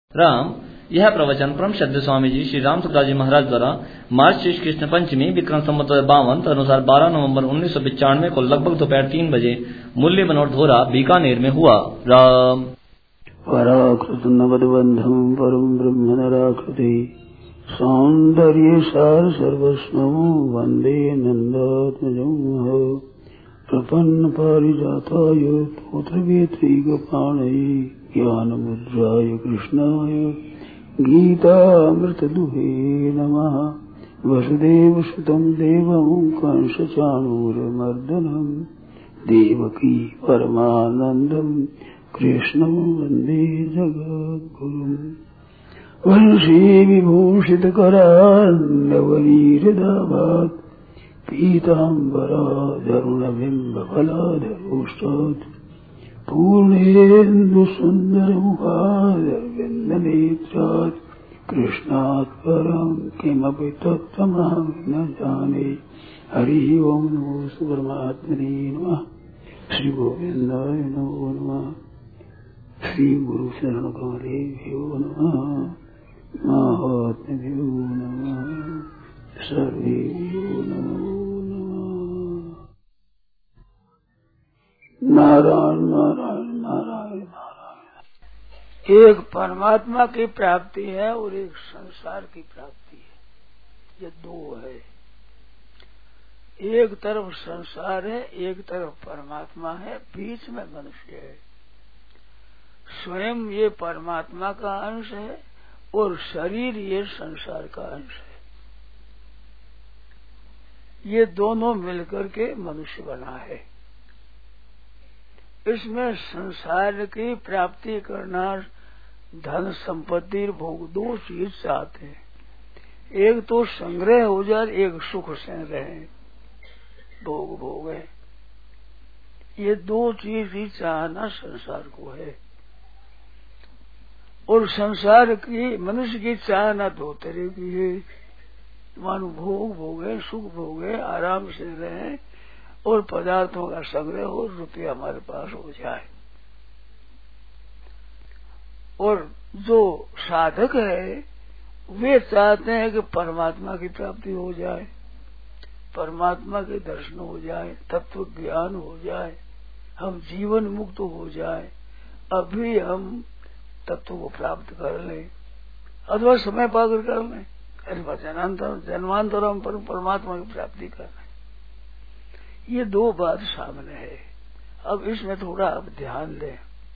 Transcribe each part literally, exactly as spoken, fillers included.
राम। यह प्रवचन परम श्रद्धेय स्वामी जी श्री राम सुखदास जी महाराज द्वारा मार्च श्री कृष्ण पंचमी विक्रम संवत बावन अनुसार बारह नवंबर उन्नीस सौ पिचानवे को लगभग दोपहर तीन बजे मूल्य बनोट धोरा बीकानेर में हुआ। राम। पराकृत नवदबंधम परम ब्रह्म नराकृति सौंदर्य सार सर्वस्व वंदे नंदात्मजं प्रपन्न पारिजाताय पुत्र वेत्री गोपाणये ज्ञान मुद्राय कृष्णाय गीतामृतदुहे नमः। वसुदेव सुतं देवं कंसचाणूरमर्दनं देवकी परमानन्दं कृष्णं वन्दे जगद्गुरुम्। वंशी विभूषितकरान्नवनीरदाभात् पीताम्बराधरुणबिम्बफलाधरोष्टात् पूर्णेन्दुसुन्दरमुखादरविन्दनेत्रात् कृष्णात् परं किमपि तत्त्वमहं न जाने। हरि ओं नमो परमात्मने नमः। श्री गोविन्दाय नमो नमः। श्री गुरु शरण कमलेभ्यो नमः। महात्म्यो नमः। सर्वेभ्यो नमो नारायण नारायण नारायण नारायण। एक परमात्मा की प्राप्ति है और एक संसार की प्राप्ति है, ये दो है। एक तरफ संसार है, एक तरफ परमात्मा है, बीच में मनुष्य है। स्वयं ये परमात्मा का अंश है और शरीर ये संसार का अंश है। ये दोनों मिलकर के मनुष्य बना है। इसमें संसार की प्राप्ति करना, धन संपत्ति भोग दो चीज चाहते हैं। एक तो संग्रह हो जाए, एक सुख से रहे, भोग भोग है। ये दो चीज ही चाहना संसार को है। और संसार की मनुष्य की चाहना दो तरह की है। मानो भोग भोगे, सुख भोगे, आराम से रहे और पदार्थों का संग्रह हो, रुपया हमारे पास हो जाए। और जो साधक है वे चाहते हैं कि परमात्मा की प्राप्ति हो जाए, परमात्मा के दर्शन हो जाए, तत्व ज्ञान हो जाए, हम जीवन मुक्त हो जाए, अभी हम तत्व को प्राप्त कर लें अथवा समय पाकर कर लें, अथवा जन्मांतर जन्मांतर हम पर परमात्मा की प्राप्ति कर लें। ये दो बात सामने है। अब इसमें थोड़ा आप ध्यान दें।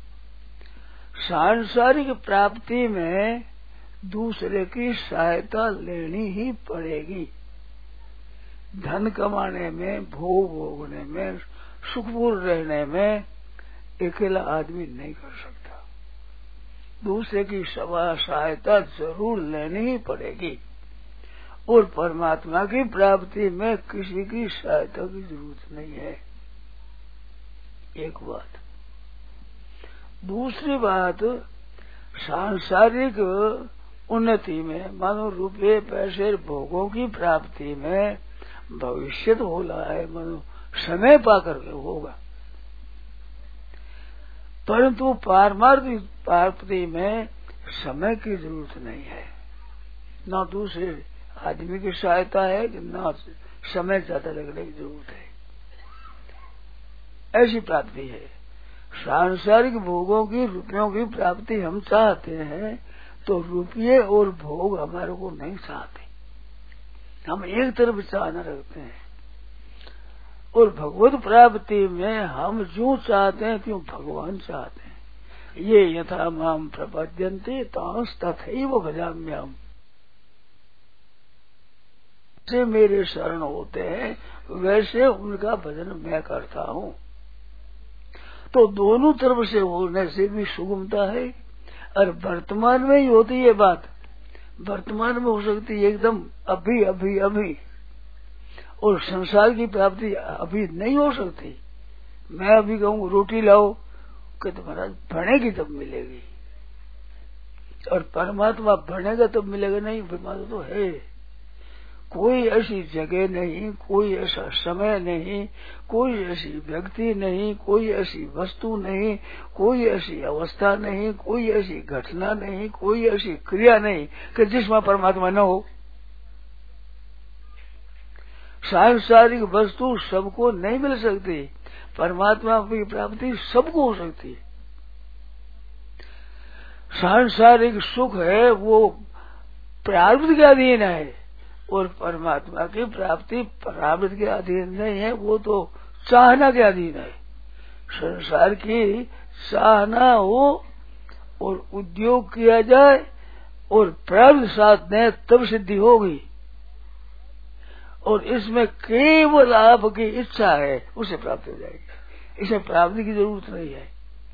सांसारिक प्राप्ति में दूसरे की सहायता लेनी ही पड़ेगी। धन कमाने में, भोग भोगने में, सुखपूर्ण रहने में अकेला आदमी नहीं कर सकता। दूसरे की सहायता जरूर लेनी ही पड़ेगी। और परमात्मा की प्राप्ति में किसी की सहायता की जरूरत नहीं है। एक बात। दूसरी बात, सांसारिक उन्नति में, मानो रुपये पैसे भोगों की प्राप्ति में भविष्य तो हो रहा है, मानो समय पाकर के होगा। परंतु पारमार्थिक प्राप्ति में समय की जरूरत नहीं है। न दूसरे आदमी की सहायता है कि न समय ज्यादा लगने की जरूरत है। ऐसी प्राप्ति है। सांसारिक भोगों की, रुपयों की प्राप्ति हम चाहते हैं तो रुपये और भोग हमारे को नहीं चाहते। हम एक तरफ चाहना रखते हैं। और भगवत प्राप्ति में हम जो चाहते हैं क्यों भगवान चाहते हैं। ये यथा माम प्रपद्यन्ते तांस तथैव भजाम्यहम्। से मेरे शरण होते हैं वैसे उनका भजन मैं करता हूँ। तो दोनों तरफ से होने से भी सुगमता है। और वर्तमान में ही होती है बात, वर्तमान में हो सकती है एकदम अभी अभी अभी। और संसार की प्राप्ति अभी नहीं हो सकती। मैं अभी कहूँ रोटी लाओ कि तो महाराज बनेगी तब मिलेगी। और परमात्मा बनेगा तब मिलेगा नहीं, परमात्मा तो है। कोई ऐसी जगह नहीं, कोई ऐसा समय नहीं, कोई ऐसी व्यक्ति नहीं, कोई ऐसी वस्तु नहीं, कोई ऐसी अवस्था नहीं, कोई ऐसी घटना नहीं, कोई ऐसी क्रिया नहीं कि जिसमें परमात्मा न हो। सांसारिक वस्तु सबको नहीं मिल सकती, परमात्मा की प्राप्ति सबको हो सकती है। सांसारिक सुख है वो प्रारब्ध के अधीन है, और परमात्मा की प्राप्ति प्रारब्ध के अधीन नहीं है, वो तो चाहना के अधीन है। संसार की चाहना हो और उद्योग किया जाए और प्रारब्ध साथ में तब सिद्धि होगी, और इसमें केवल आपकी इच्छा है उसे प्राप्त हो जाएगी। इसमें प्राप्ति की जरूरत नहीं है,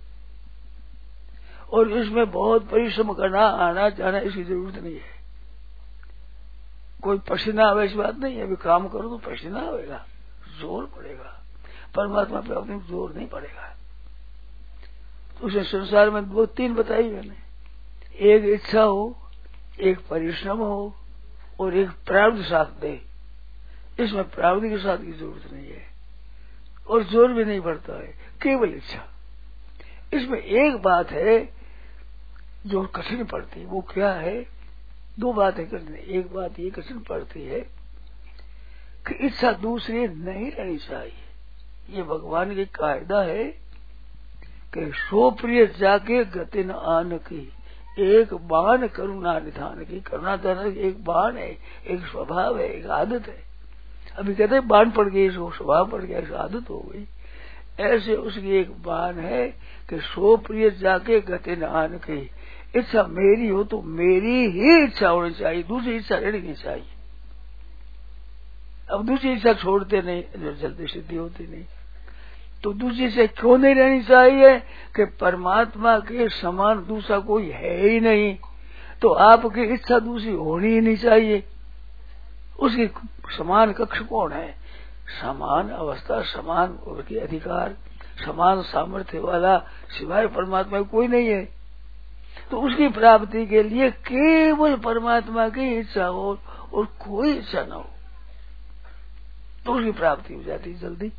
और इसमें बहुत परिश्रम करना, आना जाना इसकी जरूरत नहीं है। कोई पसीना आवे इस बात नहीं है, अभी काम करो तो पसीना आवेगा, जोर पड़ेगा। परमात्मा प्राप्ति में जोर नहीं पड़ेगा। तो उसे संसार में दो तीन बताई मैंने, एक इच्छा हो, एक परिश्रम हो, और एक प्रारब्ध साथ दे। इसमें प्रारब्ध के साथ की जरूरत नहीं है, और जोर भी नहीं पड़ता है, केवल इच्छा। इसमें एक बात है जो कठिन पड़ती है, वो क्या है? दो बातें कठिन। एक बात ये कठिन पड़ती है कि इच्छा दूसरी नहीं रहनी चाहिए। ये भगवान की कायदा है कि सो प्रिय जाके गति न आन की, एक बाण करुणा निधान की। करुणा तो एक बाण है, एक स्वभाव है, एक आदत है। अभी कहते हैं बाण पड़ गई, स्वभाव पड़ गया, आदत हो गई। ऐसे उसकी एक बाण है कि सो प्रिय जाके गति न आन की। इच्छा मेरी हो तो मेरी ही इच्छा होनी चाहिए, दूसरी इच्छा रहनी नहीं चाहिए। अब दूसरी इच्छा छोड़ते नहीं, जो जल्दी सिद्धि होती नहीं। तो दूसरी इच्छा क्यों नहीं रहनी चाहिए? कि परमात्मा के समान दूसरा कोई है ही नहीं, तो आपकी इच्छा दूसरी होनी ही नहीं चाहिए। उसकी समान कक्ष कौन है? समान अवस्था, समान उनके अधिकार, समान सामर्थ्य वाला सिवाय परमात्मा कोई नहीं है। तो उसकी प्राप्ति के लिए केवल परमात्मा की इच्छा हो और कोई इच्छा न हो, तो उसकी प्राप्ति हो जाती जल्दी।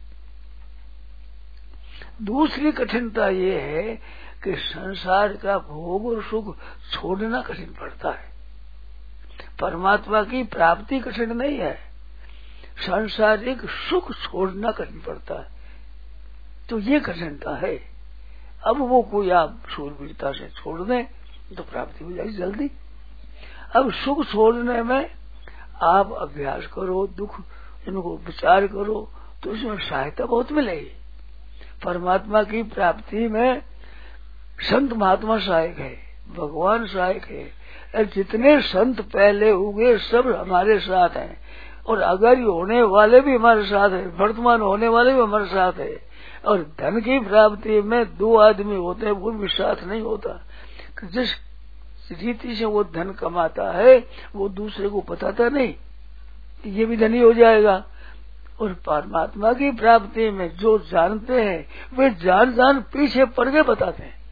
दूसरी कठिनता ये है कि संसार का भोग और सुख छोड़ना कठिन पड़ता है। परमात्मा की प्राप्ति कठिन नहीं है, सांसारिक सुख छोड़ना कठिन पड़ता है। तो ये कठिनता है। अब वो कोई आप शूरवीरता से छोड़ दें तो प्राप्ति हो जाएगी जल्दी। अब सुख छोड़ने में आप अभ्यास करो, दुख इनको विचार करो, तो इसमें सहायता बहुत मिलेगी। परमात्मा की प्राप्ति में संत महात्मा सहायक है, भगवान सहायक है। जितने संत पहले हुए सब हमारे साथ हैं, और अगर ये होने वाले भी हमारे साथ है, वर्तमान होने वाले भी हमारे साथ है। और धन की प्राप्ति में दो आदमी होते हैं, वो भी साथ नहीं होता। जिस रीति से वो धन कमाता है वो दूसरे को बताता नहीं, ये भी धनी हो जाएगा। और परमात्मा की प्राप्ति में जो जानते हैं वे जान जान पीछे पड़ के बताते हैं।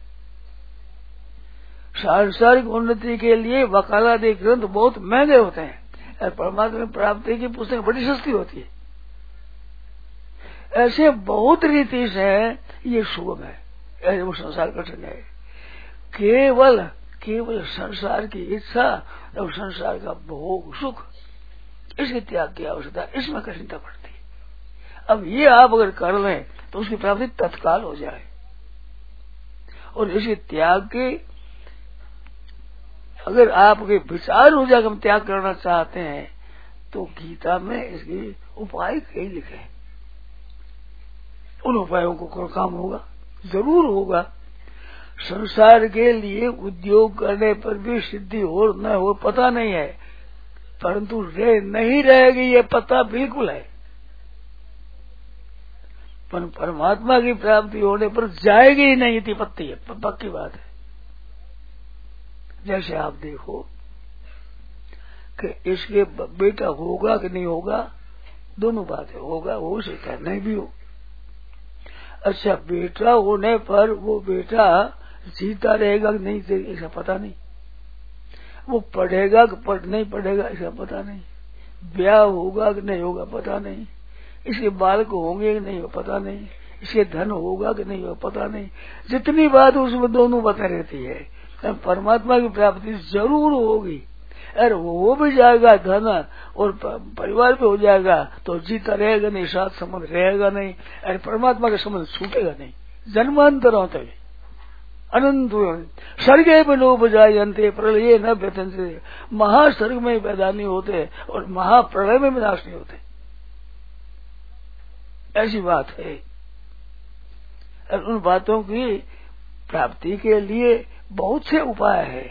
सांसारिक उन्नति के लिए वकालती ग्रंथ बहुत महंगे होते हैं, और परमात्मा की प्राप्ति की पुस्तक बड़ी सस्ती होती है। ऐसे बहुत रीति से ये सुगम है, ऐसे वो संसार कठिन है। केवल केवल संसार की इच्छा और संसार का भोग सुख, इसके त्याग की आवश्यकता, इसमें कठिनता पड़ती है। अब ये आप अगर कर लें तो उसकी प्राप्ति तत्काल हो जाए। और इसके त्याग के अगर आपके विचार हो जाए कि हम त्याग करना चाहते हैं, तो गीता में इसके उपाय कई लिखे। उन उपायों को कोई काम होगा, जरूर होगा। संसार के लिए उद्योग करने पर भी सिद्धि हो न हो पता नहीं है, परंतु रह नहीं रहेगी ये पता बिल्कुल है। पर परमात्मा की प्राप्ति होने पर जाएगी ही नहीं, इतनी पत्ती है, पक्की बात है। जैसे आप देखो कि इसके बेटा होगा कि नहीं होगा, दोनों बातें, होगा हो सकता है नहीं भी हो। अच्छा, बेटा होने पर वो बेटा जीता रहेगा कि नहीं, ऐसा पता नहीं। वो पढ़ेगा कि पढ़ नहीं पढ़ेगा, ऐसा पता नहीं। ब्याह होगा कि नहीं होगा पता नहीं, इसके बालक होंगे कि नहीं पता नहीं, इसके धन होगा कि नहीं होगा पता नहीं। जितनी बात उसमें दोनों बातें रहती है, परमात्मा की प्राप्ति जरूर होगी। अरे वो भी जाएगा धन और परिवार भी हो जाएगा तो जीता रहेगा नहीं, साथ संबंध रहेगा नहीं। अरे परमात्मा का संबंध छूटेगा नहीं जन्मांतरों तक, अनंत स्वर्गे में लोग जायंते प्रलय न व्यथनते, महास्वर्ग में पैदा नहीं होते और महाप्रलय में विनाश नहीं होते, ऐसी बात है। और उन बातों की प्राप्ति के लिए बहुत से उपाय है।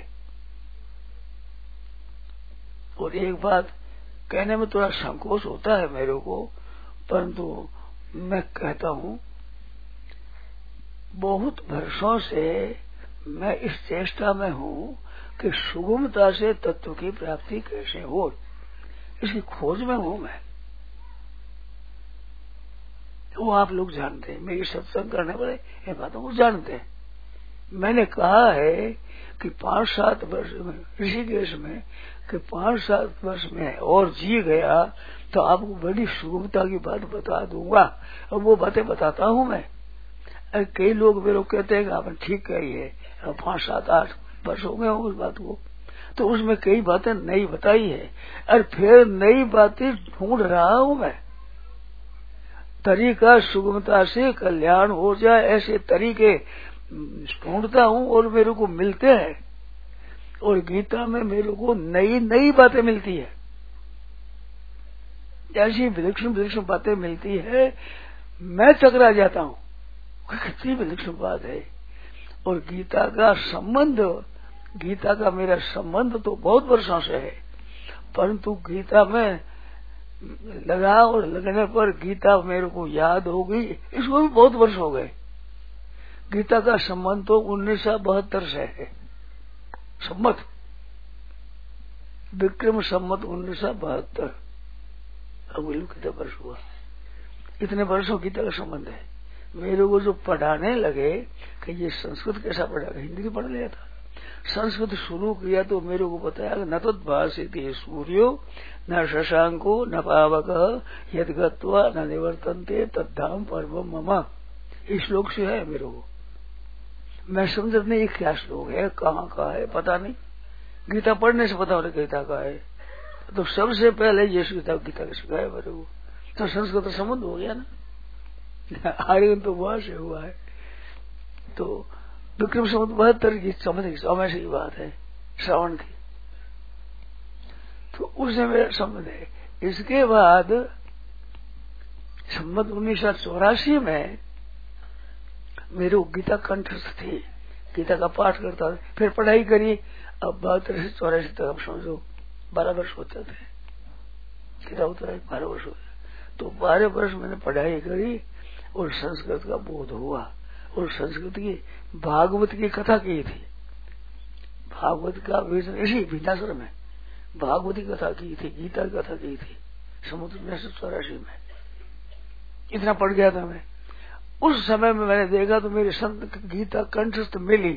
और एक बात कहने में थोड़ा संकोच होता है मेरे को, परंतु मैं कहता हूँ बहुत वर्षों से मैं इस चेष्टा में हूँ कि सुगमता से तत्व की प्राप्ति कैसे हो, इसकी खोज में हूँ मैं। वो आप लोग जानते हैं, मेरी सत्संग करने वाले ये बातों को जानते हैं। मैंने कहा है कि पांच सात वर्ष में ऋषिकेश में कि पांच सात वर्ष में और जी गया तो आपको बड़ी सुगमता की बात बता दूंगा, और वो बातें बताता हूँ मैं। कई लोग मेरे को कहते हैं कि आपने ठीक कही है, पांच सात आठ वर्ष हो गए उस बात को, तो उसमें कई बातें नई बताई है, और फिर नई बातें ढूंढ रहा हूँ मैं। तरीका सुगमता से कल्याण हो जाए ऐसे तरीके ढूंढता हूँ और मेरे को मिलते हैं। और गीता में मेरे को नई नई बातें मिलती है, ऐसी विलक्षण विलक्षण बातें मिलती है, मैं चकरा जाता हूँ कितनी विलक्षण बात है। और गीता का संबंध, गीता का मेरा संबंध तो बहुत वर्षों से है, परंतु गीता में लगा और लगने पर गीता मेरे को याद हो गई, इसको भी बहुत वर्ष हो गए। गीता का संबंध तो उन्नीस सौ बहत्तर से है, सम्मत विक्रम सम्मत उन्नीस सौ बहत्तर। अब कितने वर्ष हुआ, इतने वर्षों गीता का संबंध है। मेरे को जो पढ़ाने लगे कि ये संस्कृत कैसा पढ़ा, हिंदी की पढ़ लिया था, संस्कृत शुरू किया तो मेरे को बताया न तो भाषित सूर्यो न शशांको न पावक यद गत्वा न निवर्तन्ते तद्धाम परमम मम, इस श्लोक से है मेरे को। मैं समझ नहीं क्या श्लोक है, कहाँ का है पता नहीं, गीता पढ़ने से पता होता गीता का है। तो सबसे पहले ये गीता गीता का सिखाया मेरे को, तो संस्कृत तो संबंध हो गया ना, आर्यन तो वहां से हुआ है। तो विक्रम संबंध बहत्तर की समझ समय से की बात है, श्रावण की, तो उससे मेरा संबंध है। इसके बाद संबंध उन्नीस सौ चौरासी में मेरे को गीता कंठस्थ थी, गीता का पाठ करता था, फिर पढ़ाई करी। अब बहत्तर से चौरासी तक आप समझो बारह वर्ष होते थे, गीता उतरा बारह वर्ष होते, तो बारह वर्ष मैंने पढ़ाई करी और संस्कृत का बोध हुआ। और संस्कृत की भागवत की कथा की थी, भागवत का इसी भिन्नासुर में भागवत की कथा की थी, गीता की कथा की थी समुद्र उन्नीस सौ चौरासी में। इतना पढ़ गया था मैं। उस समय में मैंने देखा तो मेरे संत गीता कंठस्थ मिली।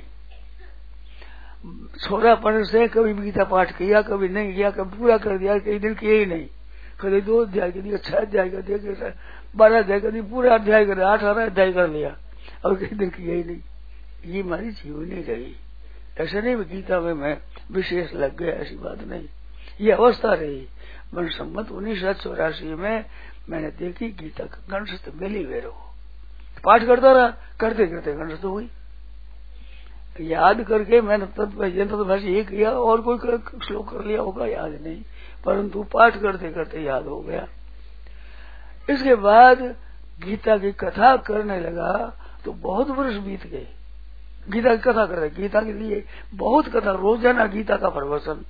छोरापन से कभी गीता पाठ किया, कभी नहीं किया, कभी पूरा कर दिया, कई दिन किए ही नहीं, कभी दो अध्याय कर दिया, छह अध्याय कर दिया, बारह अध्याय कर दिया, पूरा अध्याय कर दिया, अठारह अध्याय कर लिया, और कई दिन किया ही नहीं। ये हमारी जीवनी रही। ऐसा नहीं गीता में मैं विशेष लग गया, ऐसी बात नहीं, ये अवस्था रही। मन सम्मत उन्नीस सौ चौरासी में मैंने देखी गीता कंठस्थ मिली मेरे को, पाठ करता रहा, करते करते कंठस्थ हुई। याद करके मैंने तत्व भाषा ये किया, और कोई श्लोक कर लिया होगा याद नहीं, परंतु पाठ करते करते याद हो गया। इसके बाद गीता की कथा करने लगा तो बहुत वर्ष बीत गए। गीता की कथा करते, गीता के लिए बहुत कथा, रोजाना गीता का प्रवचन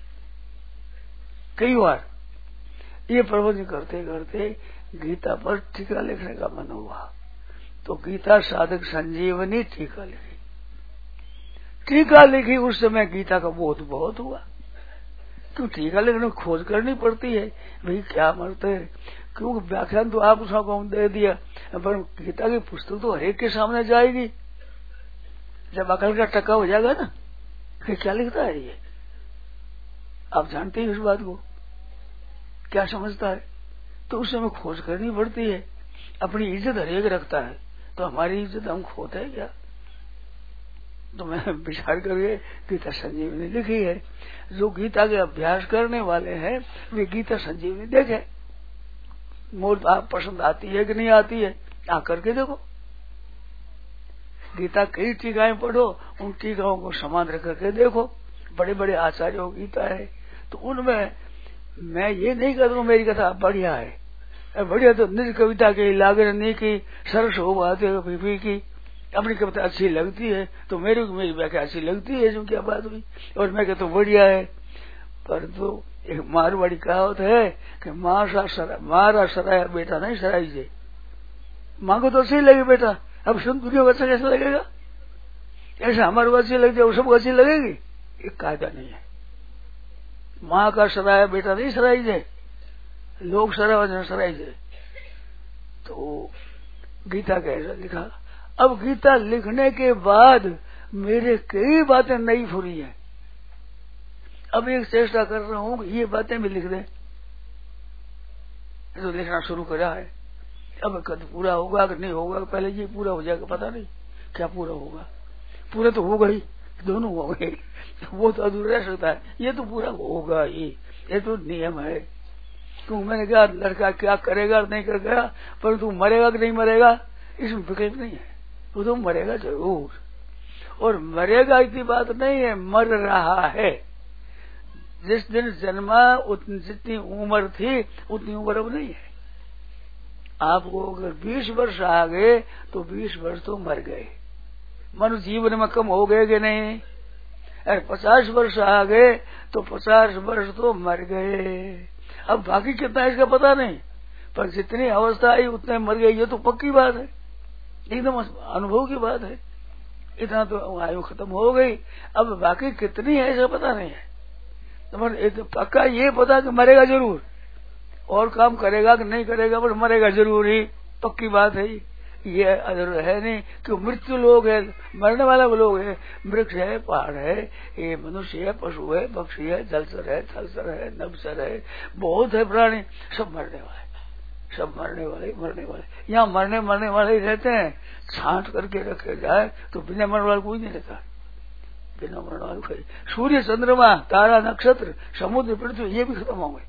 कई बार। ये प्रवचन करते करते गीता पर टीका लिखने का मन हुआ, तो गीता साधक संजीवनी टीका लिखी। टीका लिखी उस समय गीता का बोध बहुत हुआ, क्यों टीका लिखने खोज करनी पड़ती है भाई क्या मरते है, क्योंकि व्याख्यान तो आप उसको दे दिया, पर गीता की पुस्तक तो हरेक के सामने जाएगी। जब अकल का टक्का हो जाएगा ना कि क्या लिखता है ये, आप जानते हैं इस बात को। क्या समझता है? तो उस समय खोज करनी पड़ती है। अपनी इज्जत हरेक रखता है, तो हमारी इज्जत हम खोते हैं क्या? तो मैं विचार करके गीता संजीवनी लिखी है। जो गीता के अभ्यास करने वाले हैं वे गीता संजीवनी देखे। मोर आप पसंद आती है कि नहीं आती है, आ करके देखो। गीता कई टीकाएं पढ़ो, उन टीकाओं को समान रख करके देखो। बड़े बड़े आचार्यों की गीता है, तो उनमें मैं ये नहीं कहता मेरी कथा बढ़िया है, बढ़िया तो निज कविता की लागन नहीं की, सरस हो बात है की, अपनी कविता अच्छी लगती है तो मेरी मेरी व्याख्या अच्छी लगती है, जो क्या बात हुई, और मैं कहता हूँ बढ़िया है। परंतु एक मारवाड़ी कहावत है कि मारा सरा मारा सराया बेटा नहीं सराई जे। माँ को तो अच्छी लगी बेटा, अब सुन दुनिया को अच्छा कैसा लगेगा? ऐसा हमारे को अच्छी लगती है, सबको अच्छी लगेगी? एक कायदा नहीं है। माँ का सराया बेटा नहीं सराई जे, लोग सराय सराय जे। तो गीता का ऐसा लिखा। अब गीता लिखने के बाद मेरे कई बातें नई फुरी है। अब एक चेष्टा कर रहा हूँ कि ये बातें भी लिख दें, तो लिखना शुरू करा है। अब कद पूरा होगा कि नहीं होगा, पहले ये पूरा हो जाएगा, पता नहीं क्या पूरा होगा। पूरा तो होगा ही, दोनों हो गए, तो वो तो अधूरा रह सकता है, ये तो पूरा होगा ही, ये तो नियम है। क्यों मैंने कहा लड़का क्या करेगा नहीं करेगा, पर तू मरेगा कि नहीं मरेगा इसमें विकल्प नहीं है, वो तो मरेगा जरूर। और मरेगा इतनी बात नहीं है, मर रहा है। जिस दिन जन्मा उतनी जितनी उम्र थी उतनी उम्र अब नहीं है। आपको अगर बीस वर्ष आ गए तो बीस वर्ष तो मर गए, मनुष्य जीवन में कम हो गए कि नहीं? अरे पचास वर्ष आ गए तो पचास वर्ष तो मर गए। अब बाकी कितना इसका पता नहीं, पर जितनी अवस्था आई उतने मर गए, ये तो पक्की बात है, एकदम अनुभव की बात है। इतना तो आयु खत्म हो गई, अब बाकी कितनी है इसका पता नहीं है। तो पक्का ये पता कि मरेगा जरूर, और काम करेगा कि नहीं करेगा, पर मरेगा जरूर ही, पक्की बात है। ये अदर है नहीं कि मृत्यु लोग है, मरने वाला लोग है, वृक्ष है, पहाड़ है, ये मनुष्य है, पशु है, पक्षी है, जलचर है, थलचर है, नभचर है, बहुत है प्राणी, सब मरने वाले, सब मरने वाले मरने वाले। यहाँ मरने मरने वाले ही रहते हैं। छांट करके रखे जाए तो बिना मरने वाला कोई नहीं रहता, बिना मरने वाले कोई। सूर्य चंद्रमा तारा नक्षत्र समुद्र पृथ्वी ये भी खत्म होंगे,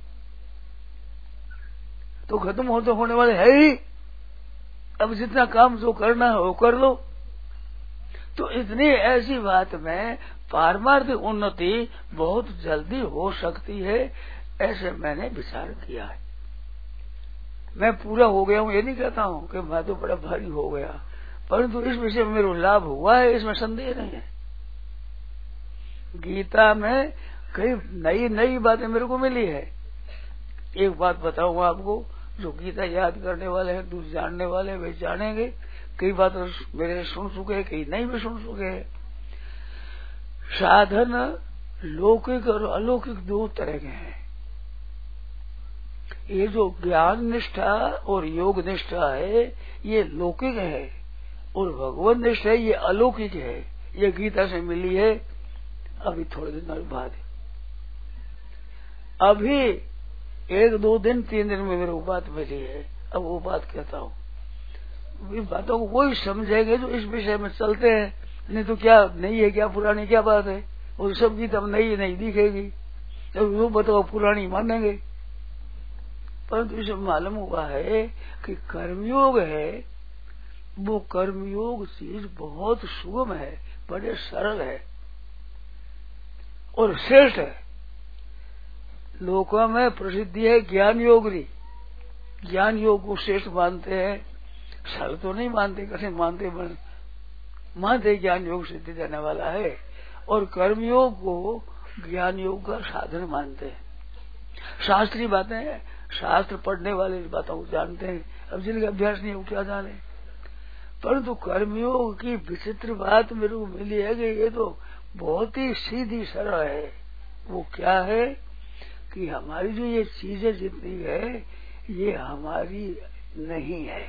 तो खत्म हो तो होने वाले है ही। अब जितना काम जो करना है वो कर लो। तो इतनी ऐसी बात में पारमार्थिक उन्नति बहुत जल्दी हो सकती है, ऐसे मैंने विचार किया है। मैं पूरा हो गया हूँ ये नहीं कहता हूँ कि मैं तो बड़ा भारी हो गया, परंतु इस विषय में मेरा लाभ हुआ है, इसमें संदेह नहीं है। गीता में कई नई नई बातें मेरे को मिली है। एक बात बताऊंगा आपको, जो गीता याद करने वाले हैं, दूसरे जानने वाले वे जानेंगे। कई बात मेरे सुन चुके, कई नहीं भी सुन चुके। साधन लौकिक और अलौकिक दो तरह के हैं। ये जो ज्ञान निष्ठा और योग निष्ठा है ये लौकिक है, और भगवत निष्ठा ये अलौकिक है। ये गीता से मिली है अभी थोड़े दिन बाद। अभी एक दो दिन तीन दिन में मेरे को बात मिली है, अब वो बात कहता हूँ। इन बातों को कोई समझेंगे जो इस विषय में चलते हैं, नहीं तो क्या नहीं है, क्या पुरानी क्या बात है, वो सब गीता में नई नहीं दिखेगी, जब वो बताओ पुरानी मानेंगे। परंतु इसे मालूम हुआ है कि कर्मयोग है, वो कर्मयोग चीज बहुत सुगम है, बड़े सरल है और श्रेष्ठ है। लोकों में प्रसिद्धि है ज्ञान योग की, ज्ञान योग को श्रेष्ठ मानते हैं, सरल तो नहीं मानते, कठिन मानते, मानते ज्ञान योग सिद्धि देने वाला है, और कर्मयोग को ज्ञान योग का साधन मानते हैं। शास्त्रीय बातें हैं, शास्त्र पढ़ने वाले इस बातों को जानते हैं, अब जिनका अभ्यास नहीं वो क्या जाने। परंतु कर्मयोग की विचित्र बात मेरे को मिली है कि ये तो बहुत ही सीधी सरल है। वो क्या है कि हमारी जो ये चीजें जितनी है ये हमारी नहीं है,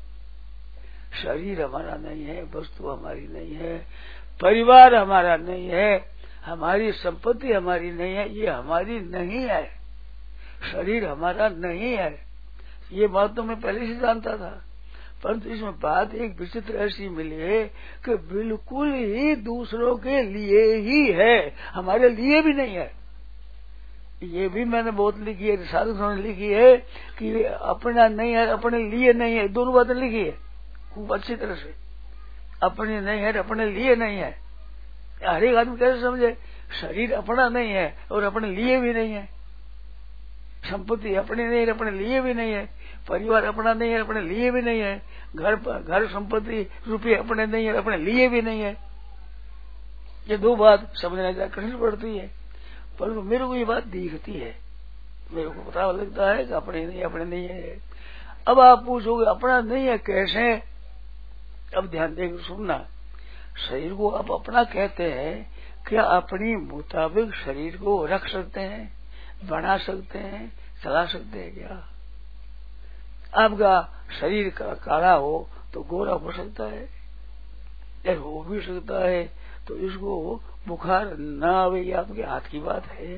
शरीर हमारा नहीं है, वस्तु हमारी नहीं है, परिवार हमारा नहीं है, हमारी संपत्ति हमारी नहीं है, ये हमारी नहीं है। शरीर हमारा नहीं है। ये बात तो मैं पहले से जानता था, परंतु इसमें बात एक विचित्र ऐसी मिली है कि बिल्कुल ही दूसरों के लिए ही है, हमारे लिए भी नहीं है। ये भी मैंने बहुत लिखी है, साधु ने लिखी है कि अपना नहीं है, अपने लिए नहीं है, दोनों बातें लिखी है खूब अच्छी तरह से। अपने नहीं है, अपने लिए नहीं है। हर एक आदमी कैसे समझे, शरीर अपना नहीं है और अपने लिए भी नहीं है, संपत्ति अपनी नहीं है, अपने लिए भी नहीं है, परिवार अपना नहीं है, अपने लिए भी नहीं है, घर घर संपत्ति रुपये अपने नहीं है, अपने लिए भी नहीं है। ये दो बात समझने का कठिन पड़ती है, परंतु मेरे को ये बात दिखती है, मेरे को पता लगता है कि अपने नहीं अपने नहीं है। अब आप पूछोगे अपना नहीं है कैसे, अब ध्यान देकर सुनना। शरीर को आप अपना कहते हैं, क्या अपनी मुताबिक शरीर को रख सकते हैं, बना सकते हैं, चला सकते हैं क्या? आपका शरीर का काला हो तो गोरा हो सकता है, या हो भी सकता है, तो इसको बुखार न आवे ये आपके हाथ की बात है।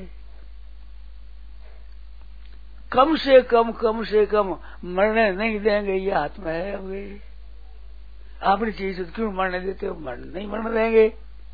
कम से कम कम से कम मरने नहीं देंगे ये हाथ में है। अभी आपने चीज क्यों मरने देते हो, मर नहीं मरने देंगे।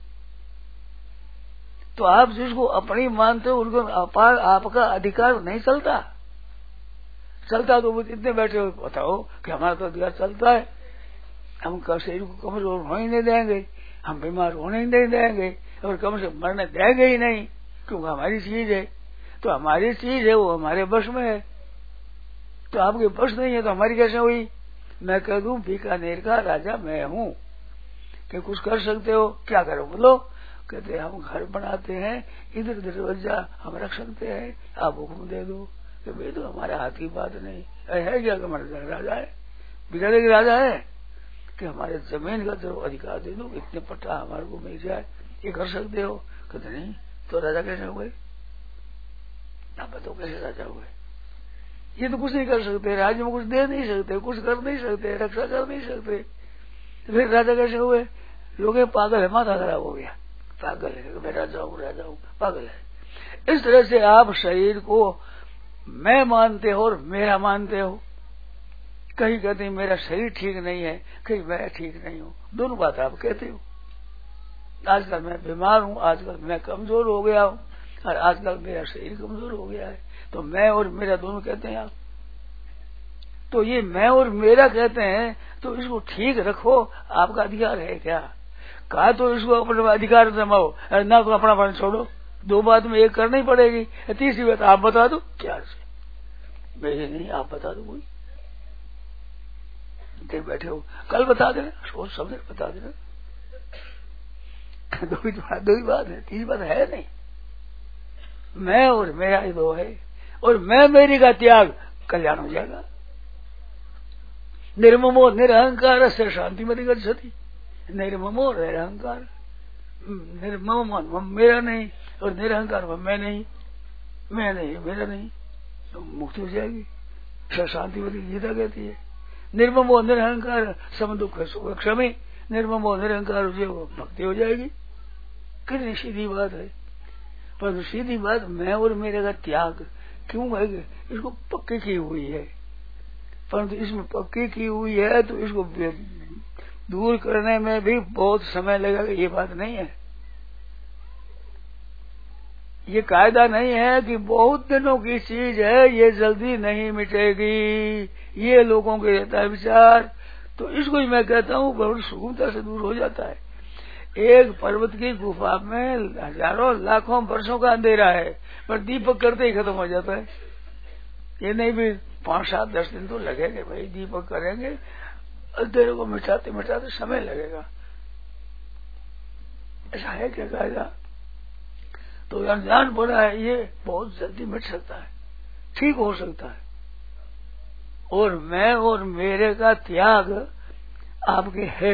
तो आप जिसको अपनी मानते हो उनको आपका अधिकार नहीं चलता, चलता तो वो इतने बैठे हो बताओ कि हमारा तो अधिकार चलता है, हम शरीर को कमजोर होने नहीं देंगे, हम बीमार होने नहीं देंगे, और कम से मरने देंगे ही नहीं, क्योंकि हमारी चीज है। तो हमारी चीज है, वो हमारे वश में है, तो आपके वश नहीं है तो हमारी कैसे हुई? मैं कह दूं बीकानेर का राजा मैं हूँ, कि कुछ कर सकते हो? क्या करो बोलो? कहते हम घर बनाते हैं, इधर दरवाजा हम रख सकते हैं, आप हुक्म दे दो। कि भाई तो हमारे हाथ की बात नहीं है, क्या हमारा राजा है, बीकानेर के राजा है, कि हमारे जमीन का जो अधिकार दे दो, इतने पट्टा हमारे को मिल जाए, ये कर सकते हो? कहते नहीं। तो राजा कैसे हुए? आप बताओ कैसे राजा हुए? ये तो कुछ नहीं कर सकते, राज्य में कुछ दे नहीं सकते, कुछ कर नहीं सकते, रक्षा कर नहीं सकते, फिर राजा कैसे हुए? लोग पागल है, माथा खराब हो गया, पागल है, मैं राजा हूँ राजा हूँ, पागल है। इस तरह से आप शरीर को मैं मानते हो और मेरा मानते हो। कहीं कहते हैं मेरा शरीर ठीक नहीं है, कहीं मैं ठीक नहीं हूँ, दोनों बात आप कहते हो। आजकल मैं बीमार हूँ, आजकल मैं कमजोर हो गया हूँ, और आजकल मेरा शरीर कमजोर हो गया है, तो मैं और मेरा दोनों कहते हैं आप। तो ये मैं और मेरा कहते हैं, तो इसको ठीक रखो, आपका अधिकार है क्या? कहा तो इसको अपना अधिकार जमाओ, ना तो अपना अपन छोड़ो, दो बात में एक करनी पड़ेगी। तीसरी बात आप बता दो, क्या से मेरे नहीं, आप बता दो, कोई देख बैठे हो, कल बता देना, सोच समझ बता देना। दो ही दो ही बात है, तीसरी बात है नहीं। मैं और मेरा ही दो है, और मैं मेरी का त्याग कल्याण हो जाएगा। निर्ममो निरहंकार से शांति मति गच्छति। निर्ममो निरहंकार, निर्मम मेरा नहीं और निरहंकार मैं नहीं, मैं नहीं मेरा नहीं, तो मुक्ति हो जाएगी। शांति मति गीता कहती है निर्ममो निरहंकार सम दुख सुख क्षमे, निर्ममो निरहंकार जो भक्ति हो जाएगी। कितनी सीधी बात है, पर सीधी बात मैं और मेरे का त्याग क्यों है? इसको पक्की की हुई है, परंतु इसमें पक्की की हुई है तो इसको दूर करने में भी बहुत समय लगेगा। ये बात नहीं है, ये कायदा नहीं है कि बहुत दिनों की चीज है, ये जल्दी नहीं मिटेगी, ये लोगों के रहता है विचार। तो इसको ही मैं कहता हूँ बहुत सुगमता से दूर हो जाता है। एक पर्वत की गुफा में हजारों लाखों वर्षों का अंधेरा है, पर दीपक करते ही खत्म हो जाता है। ये नहीं भी पांच सात दस दिन तो लगेंगे भाई, दीपक करेंगे, अंधेरे को मिटाते मिटाते समय लगेगा। ऐसा है क्या कायदा? तो अनजान पड़ा है, ये बहुत जल्दी मिट सकता है, ठीक हो सकता है। और मैं और मेरे का त्याग आपके है।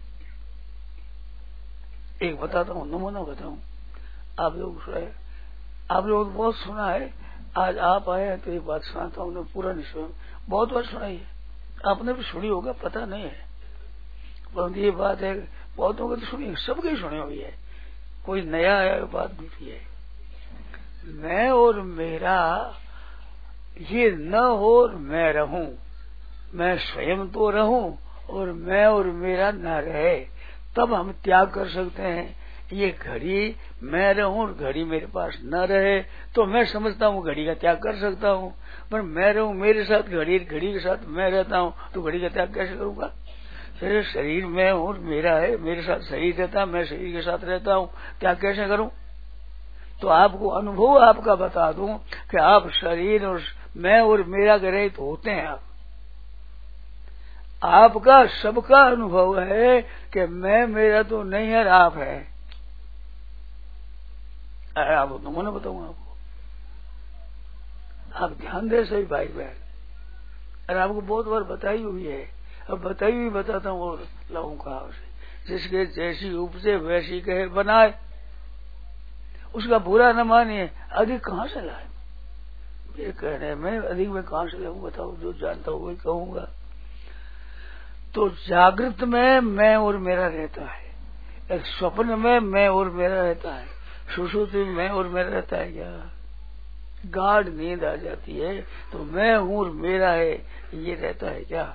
एक बताता हूँ, नमूना बताऊं, आप लोग सुनाए, आप लोग बहुत सुना है, आज आप आए हैं तो एक बात सुनाता हूँ, पूरा नहीं सुना, बहुत बार सुनाई है, आपने भी सुनी होगा, पता नहीं है, परंतु ये बात है बहुतों को तो सुनी, सबकी सुनी हुई है, कोई नया है बात भी है। मैं और मेरा ये न हो और मैं रहूं, मैं स्वयं तो रहूं और मैं और मेरा न रहे, तब हम त्याग कर सकते हैं। ये घड़ी मैं रहूं और घड़ी मेरे पास न रहे तो मैं समझता हूँ घड़ी का त्याग कर सकता हूँ, पर मैं रहूं मेरे साथ घड़ी, घड़ी के साथ मैं रहता हूँ तो घड़ी का त्याग कैसे करूंगा? फिर शरीर में और मेरा है, मेरे साथ शरीर रहता है, मैं शरीर के साथ रहता हूँ, त्याग कैसे करूं? तो आपको अनुभव आपका बता दूं कि आप शरीर और मैं और मेरा के रहित होते हैं। आप आपका सबका अनुभव है कि मैं मेरा तो नहीं है, आप है। आप तो मैंने बताऊंगा आपको, आप ध्यान दे सही भाई बहन। अरे आपको बहुत बार बताई हुई है, अब बताई हुई बताता हूँ और लाऊं कहा से। जिसके जैसी उपजे वैसी कहे बनाए, उसका बुरा न मानिए, अधिक कहाँ से लाए? ये कहने में अधिक में कहाँ से लाऊं बताओ, जो जानता हूँ वही कहूंगा। तो जागृत में मैं और मेरा रहता है, एक स्वप्न में मैं और मेरा रहता है, सुषुप्ति में मैं और मेरा रहता है। क्या गाढ़ नींद आ जाती है तो मैं हूं और मेरा है ये रहता है क्या?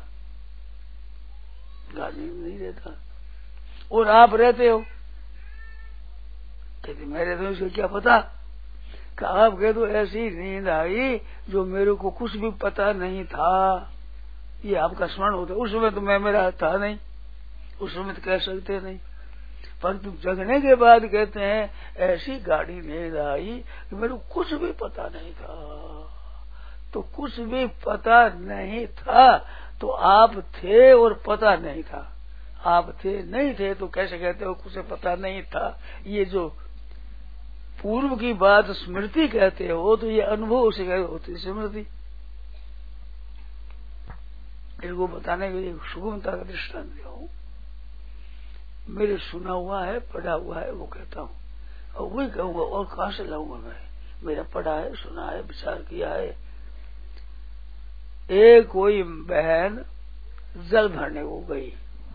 गाढ़ नींद नहीं रहता। और आप रहते हो, कहते मैं रहता हूँ, इसको क्या पता? कि आप कह दो ऐसी नींद आई जो मेरे को कुछ भी पता नहीं था, ये आपका स्मरण होता है। उस समय तो मैं मेरा था नहीं, उस समय तो कह सकते नहीं, परंतु जगने के बाद कहते हैं ऐसी गाढ़ी नींद आई कि मेरे को कुछ भी पता नहीं था। तो कुछ भी पता नहीं था तो आप थे और पता नहीं था। आप थे नहीं थे तो कैसे कहते हो कुछ पता नहीं था? ये जो पूर्व की बात स्मृति कहते हो तो ये अनुभव से कहते होती स्मृति। इसको बताने के लिए सुगमता का दृष्टांत दिया हूं। मेरे सुना हुआ है, पढ़ा हुआ है, वो कहता हूँ और वही कहूंगा, और कहाँ से लाऊंगा मैं? मेरा पढ़ा है, सुना है, विचार किया है। एक कोई बहन जल भरने को गई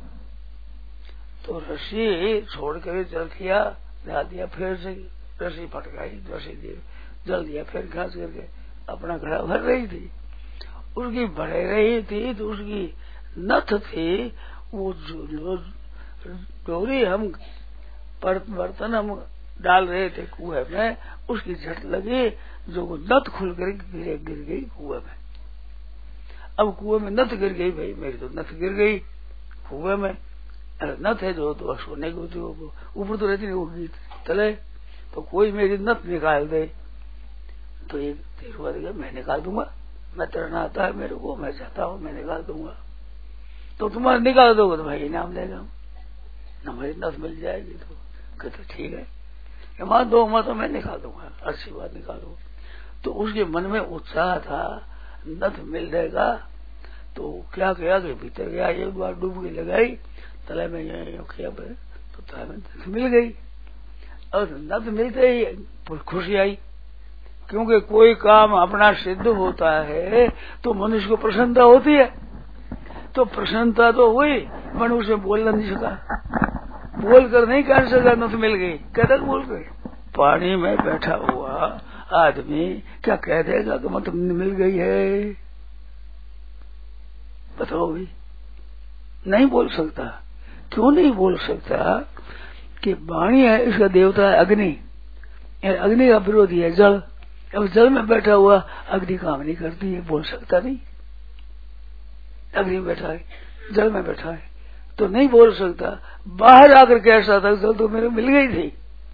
तो रस्सी छोड़ कर जल किया, ला दिया, फिर से रस्सी पटकाई, रस्सी दी, जल दिया, फिर घास करके अपना घड़ा भर रही थी। उसकी भर रही थी तो उसकी नथ थी, वो जो डोरी हम बर्तन हम डाल रहे थे कुएं में, उसकी झट लगी जो वो नथ खुल कर गिर गिर गई कुएं में। अब कुएं में नथ गिर गई, भाई मेरी तो नथ गिर गई कुएं में। अरे नथ है जो तो सोने की होती, वो ऊपर तो रहती नहीं, वो गीत तले, तो कोई मेरी नथ निकाल दे। तो एक देर बाद गया, मैं निकाल दूंगा, मैं तैरना आता है मेरे को, मैं जाता हूँ, मैं निकाल दूंगा। तो तुम्हारा निकाल दोगे तो भाई इनाम देगा, हमारी नथ मिल जाएगी। तो कहते ठीक है, मान दो मत तो मैं निकाल दूंगा, अच्छी बात निकालो। तो उसके मन में उत्साह था, नथ मिल जाएगा। तो क्या किया कि भीतर गया, एक बार डुबकी लगाई, तले में किया तो तले में नथ मिल गई। और नथ मिलते ही खुशी आई, क्योंकि कोई काम अपना सिद्ध होता है तो मनुष्य को प्रसन्नता होती है। तो प्रसन्नता तो हुई, पर उसे बोलना नहीं सका, बोल कर नहीं कर सका, नथ मिल गई। कहता बोल गई। पानी में बैठा हुआ आदमी क्या कह देगा कि नथ मिल गई है? बताओ भाई, नहीं बोल सकता। क्यों नहीं बोल सकता? कि वाणी है, इसका देवता है अग्नि, अग्नि का विरोधी है जल। अब जल में बैठा हुआ अग्नि काम नहीं करती है, बोल सकता नहीं। अग्नि बैठा है, जल में बैठा है तो नहीं बोल सकता। बाहर आकर कह सकता जल तो मेरे मिल गई थी,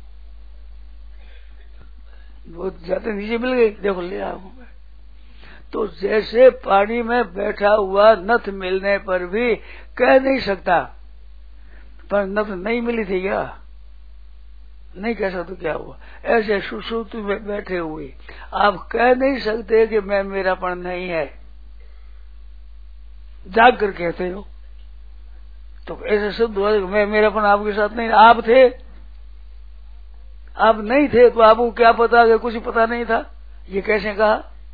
वो जाते नीचे मिल गई, देखो ले आया हूं मैं। तो जैसे पानी में बैठा हुआ नथ मिलने पर भी कह नहीं सकता, पर नथ नहीं मिली थी क्या? नहीं कह सकते क्या हुआ? ऐसे सुसुप्ति में बैठे हुए आप कह नहीं सकते कि मैं मेरापन नहीं है, जाग कर कहते हो तो ऐसे सिद्ध हुआ कि मैं मेरापन आपके साथ नहीं। आप थे, आप नहीं थे तो आपको क्या पता कि कुछ पता नहीं था? ये कैसे कहा?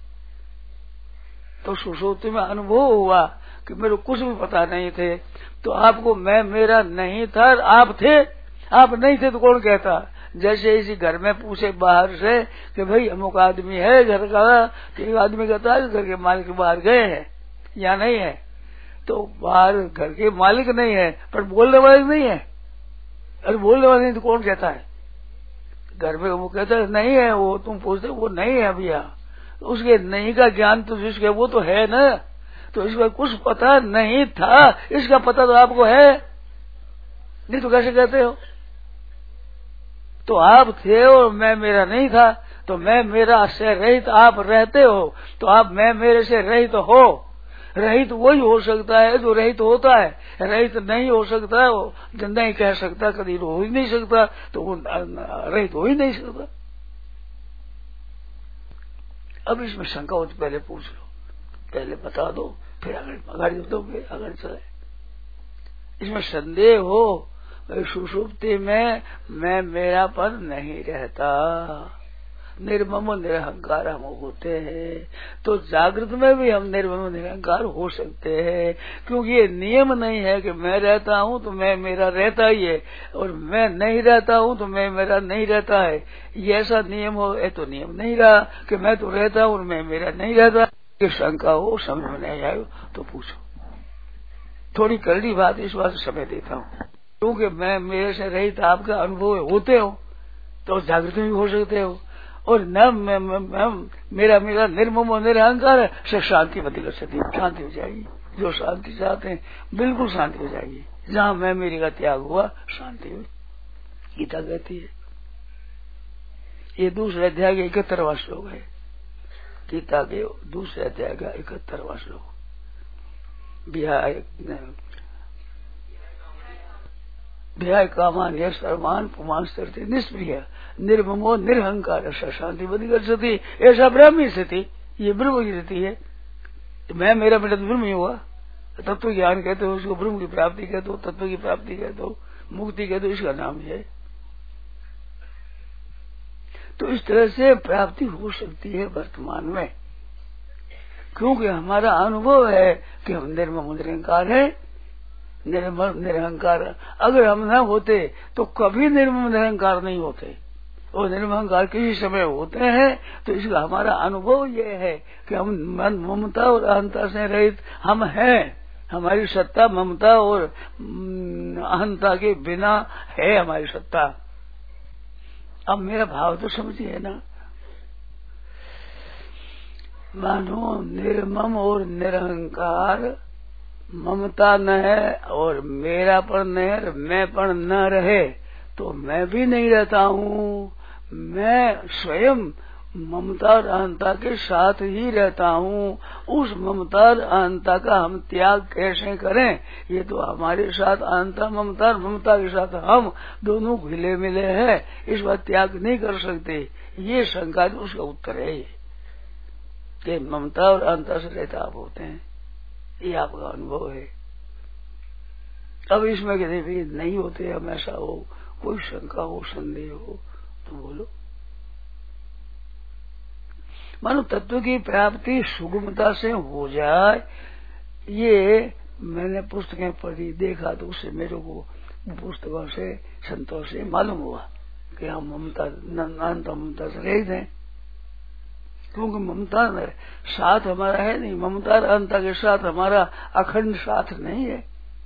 तो सुसुप्ति में अनुभव हुआ कि मेरे कुछ भी पता नहीं थे, तो आपको मैं मेरा नहीं था, आप थे। आप नहीं थे तो कौन कहता? जैसे इसी घर में पूछे बाहर से कि भाई अमुक आदमी है घर का, तो एक आदमी कहता है घर के मालिक बाहर गए हैं या नहीं है, तो बाहर घर के मालिक नहीं है पर बोलने वाले नहीं है। अरे बोलने वाले नहीं तो कौन कहता है? घर में वो कहता है नहीं है, वो तुम पूछते वो नहीं है अभी यहाँ, तो उसके नहीं का ज्ञान तो जिसके वो तो है ना, तो इसका कुछ पता नहीं था, इसका पता तो आपको है, नहीं तो कैसे कहते हो? तो आप थे और मैं मेरा नहीं था, तो मैं मेरा से रहित आप रहते हो, तो आप मैं मेरे से रहित हो। रहित वही हो सकता है जो रहित होता है, रहित नहीं हो सकता है, वो नहीं कह सकता, कभी हो ही नहीं सकता, तो वो रहित हो ही नहीं सकता। अब इसमें शंका हो तो पहले पूछ लो, पहले बता दो, फिर आगे आगे दो, आगे चले। इसमें संदेह हो सुषुप्ति में मैं मेरा पर नहीं रहता, निर्मम निरहंकार हम होते हैं, तो जागृत में भी हम निर्मम निरहंकार हो सकते हैं, क्योंकि ये नियम नहीं है कि मैं रहता हूँ तो मैं मेरा रहता ही है, और मैं नहीं रहता हूँ तो मैं मेरा नहीं रहता है। ये ऐसा नियम हो, ये तो नियम नहीं रहा कि मैं तो रहता हूँ और मैं मेरा नहीं रहता। कि शंका हो, समझ में नहीं आयो तो पूछो। थोड़ी कड़वी बात, इस बात समय देता हूँ, क्योंकि मैं मेरे से रहित आपका अनुभव होते हो तो जागृत भी हो सकते हो, और न मैं, मैं, मैं, मेरा मेरा निर्मम और निरहंकार है, से शांति बदल कर सकती, शांति हो जाएगी। जो शांति चाहते हैं बिल्कुल शांति हो जाएगी। जहाँ मैं मेरी का त्याग हुआ शांति हुई, गीता कहती है। ये दूसरे अध्याय के इकहत्तरवां श्लोक है, गीता के दूसरे अध्याय का इकहत्तरवां श्लोक। विहाय कामान यश सर्वान पुमान स्थिति निष्प्रिय निर्ममो निरहंकार शांति बदी कर सकती, ऐसा ब्रह्म स्थिति, ये ब्रह्म की स्थिति है। तो मैं मेरा बेटा तो ब्रह्म ही हुआ, तत्व ज्ञान कहते हो, उसको ब्रह्म की प्राप्ति कहते हो, तत्व की प्राप्ति कहते हो, मुक्ति कहते हो, इसका नाम है। तो इस तरह से प्राप्ति हो सकती है वर्तमान में, क्योंकि हमारा अनुभव है कि हम निर्मम निरहंकार है, निर्मम निरहंकार। अगर हम न होते तो कभी निर्मम निरहंकार नहीं होते, और निर्महंकार किसी समय होते हैं। तो इसका हमारा अनुभव यह है कि हम ममता और अहंता से रहित हम हैं, हमारी सत्ता ममता और अहंता के बिना है हमारी सत्ता। अब मेरा भाव तो समझिए ना, मानो निर्मम और निरहंकार ममता न है और मेरा पर न है, मैं पर न रहे तो मैं भी नहीं रहता हूँ। मैं स्वयं ममता और अहंता के साथ ही रहता हूँ। उस ममता और अहंता का हम त्याग कैसे करें? ये तो हमारे साथ अहंता ममता और ममता के साथ हम दोनों घुले मिले हैं, इस बात त्याग नहीं कर सकते। ये शंका उसका उत्तर है कि ममता और अहंता से रहता आप होते हैं, ये आपका अनुभव है। अब इसमें कहते भी नहीं होते, हम ऐसा हो, कोई शंका हो, संदेह हो तो बोलो। मानो तत्व की प्राप्ति सुगमता से हो जाए, ये मैंने पुस्तकें पढ़ी, देखा, तो उससे मेरे को पुस्तकों से संतों से मालूम हुआ कि हम ममता अनंत ममता से रहित हैं। क्योंकि ममता साथ हमारा है नहीं, ममता अनंता के साथ हमारा अखंड साथ नहीं है।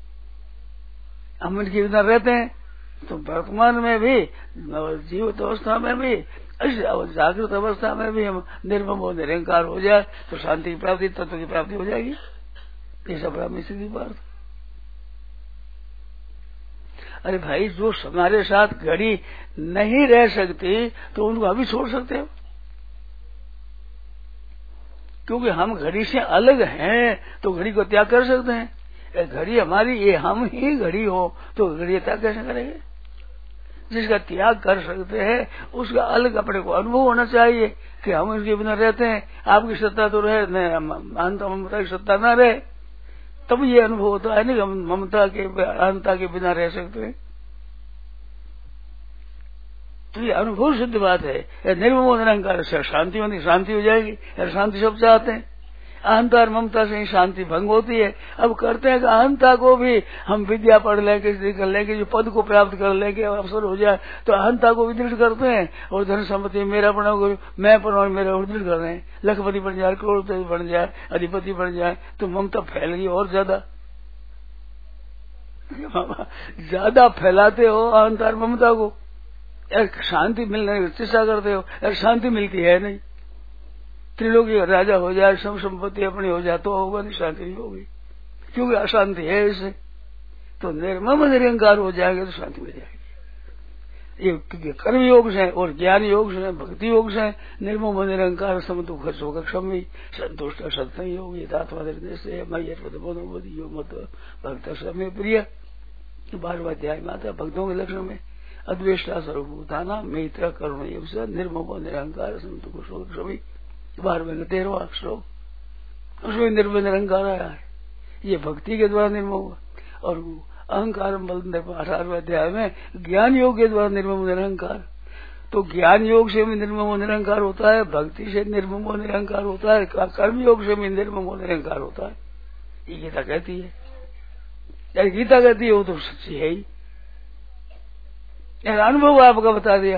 हम इनके बिना रहते हैं तो वर्तमान में भी, जीवित अवस्था में भी, जागृत अवस्था में भी हम निर्मम और निरंकार हो जाए तो शांति की प्राप्ति, तत्व की प्राप्ति हो जाएगी। ये सब ब्रह्म सीधी बात। अरे भाई, जो हमारे साथ घड़ी नहीं रह सकती तो उनको अभी छोड़ सकते हो, क्योंकि हम घड़ी से अलग हैं तो घड़ी को त्याग कर सकते हैं। घड़ी हमारी, ये हम ही घड़ी हो तो घड़ी त्याग कैसे करेंगे? जिसका त्याग कर सकते हैं उसका अलग अपने को अनुभव होना चाहिए कि हम इसके बिना रहते हैं। आपकी सत्ता तो रहे, अहंता ममता की सत्ता न रहे, तब ये अनुभव होता है नहीं कि हम ममता के अहंता के बिना रह सकते हैं। तो ये अनुभव सिद्ध बात है। निर्मम निरंकार से शांति बनी, शांति हो जाएगी। शांति सब चाहते हैं। अहंता और ममता से ही शांति भंग होती है। अब करते हैं कि अहंता को भी हम विद्या पढ़ लेंगे, कर लेंगे, जो पद को प्राप्त कर लेंगे, अवसर हो जाए तो अहंता को विदृढ़ करते हैं और धन संपत्ति मेरा बना, मैं बना, मेरा विदृढ़ कर रहे हैं। लखपति बन जाए, करोड़पति बन जाए, अधिपति बन जाए तो ममता फैल गई और ज्यादा ज्यादा फैलाते हो अहंकार ममता को। शांति मिलने की चेष्टा करते हो, यार शांति मिलती है नहीं। त्रिलोकी राजा हो जाए, सब संपत्ति अपनी हो जाए तो होगा नहीं, शांति नहीं होगी, क्योंकि अशांति है इसे। तो निर्मम निरंकार हो जाएगा तो शांति मिल जाएगी। ये कर्म योग से और ज्ञान योग से, भक्ति योग से निर्मम निरंकार समदुख शोक क्षमी संतुष्ट सत्संग योग यथात्मा निर्देश मत भक्त समय प्रिय। बारहवां अध्याय में आता भक्तों के लक्षण में अद्वेष्टा सर्वभूताना मित्र करुण योग से निर्मम निरंकार समदुख शोक क्षमी। बारहवें का तेरहवां श्लोक उसमें निर्मम निरंकार आया है, ये भक्ति के द्वारा निर्मम हुआ। और अहंकार बल अठारहवें अध्याय में ज्ञान योग के द्वारा निर्मम निरंकार। तो ज्ञान योग से भी निर्मम निरंकार होता है, भक्ति से निर्मम निरंकार होता है, कर्म योग से भी निर्मम निरंकार होता है। ये गीता कहती है, यार गीता कहती है वो तो सच्ची है ही, यार अनुभव आपका बता दिया।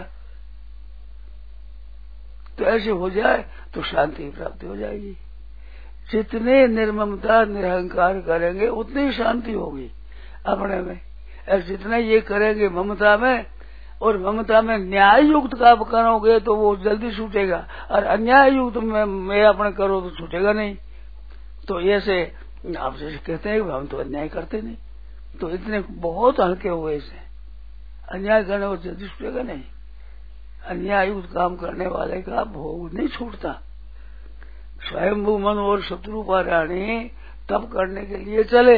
तो ऐसे हो जाए तो शांति प्राप्ति हो जाएगी। जितने निर्ममता निरहंकार करेंगे उतनी शांति होगी अपने में। और जितना ये करेंगे ममता में, और ममता में न्याय युक्त का आप करोगे तो वो जल्दी छूटेगा, और अन्याय युक्त में मैं अपने करो तो छूटेगा नहीं। तो ऐसे आप जैसे कहते हैं हम तो अन्याय करते नहीं, तो इतने बहुत हल्के हुए इसे अन्याय करने को जल्दी छूटेगा नहीं। अन्याय युक्त काम करने वाले का भोग नहीं छूटता। स्वयंभू मन और शत्रु पारायणी तप करने के लिए चले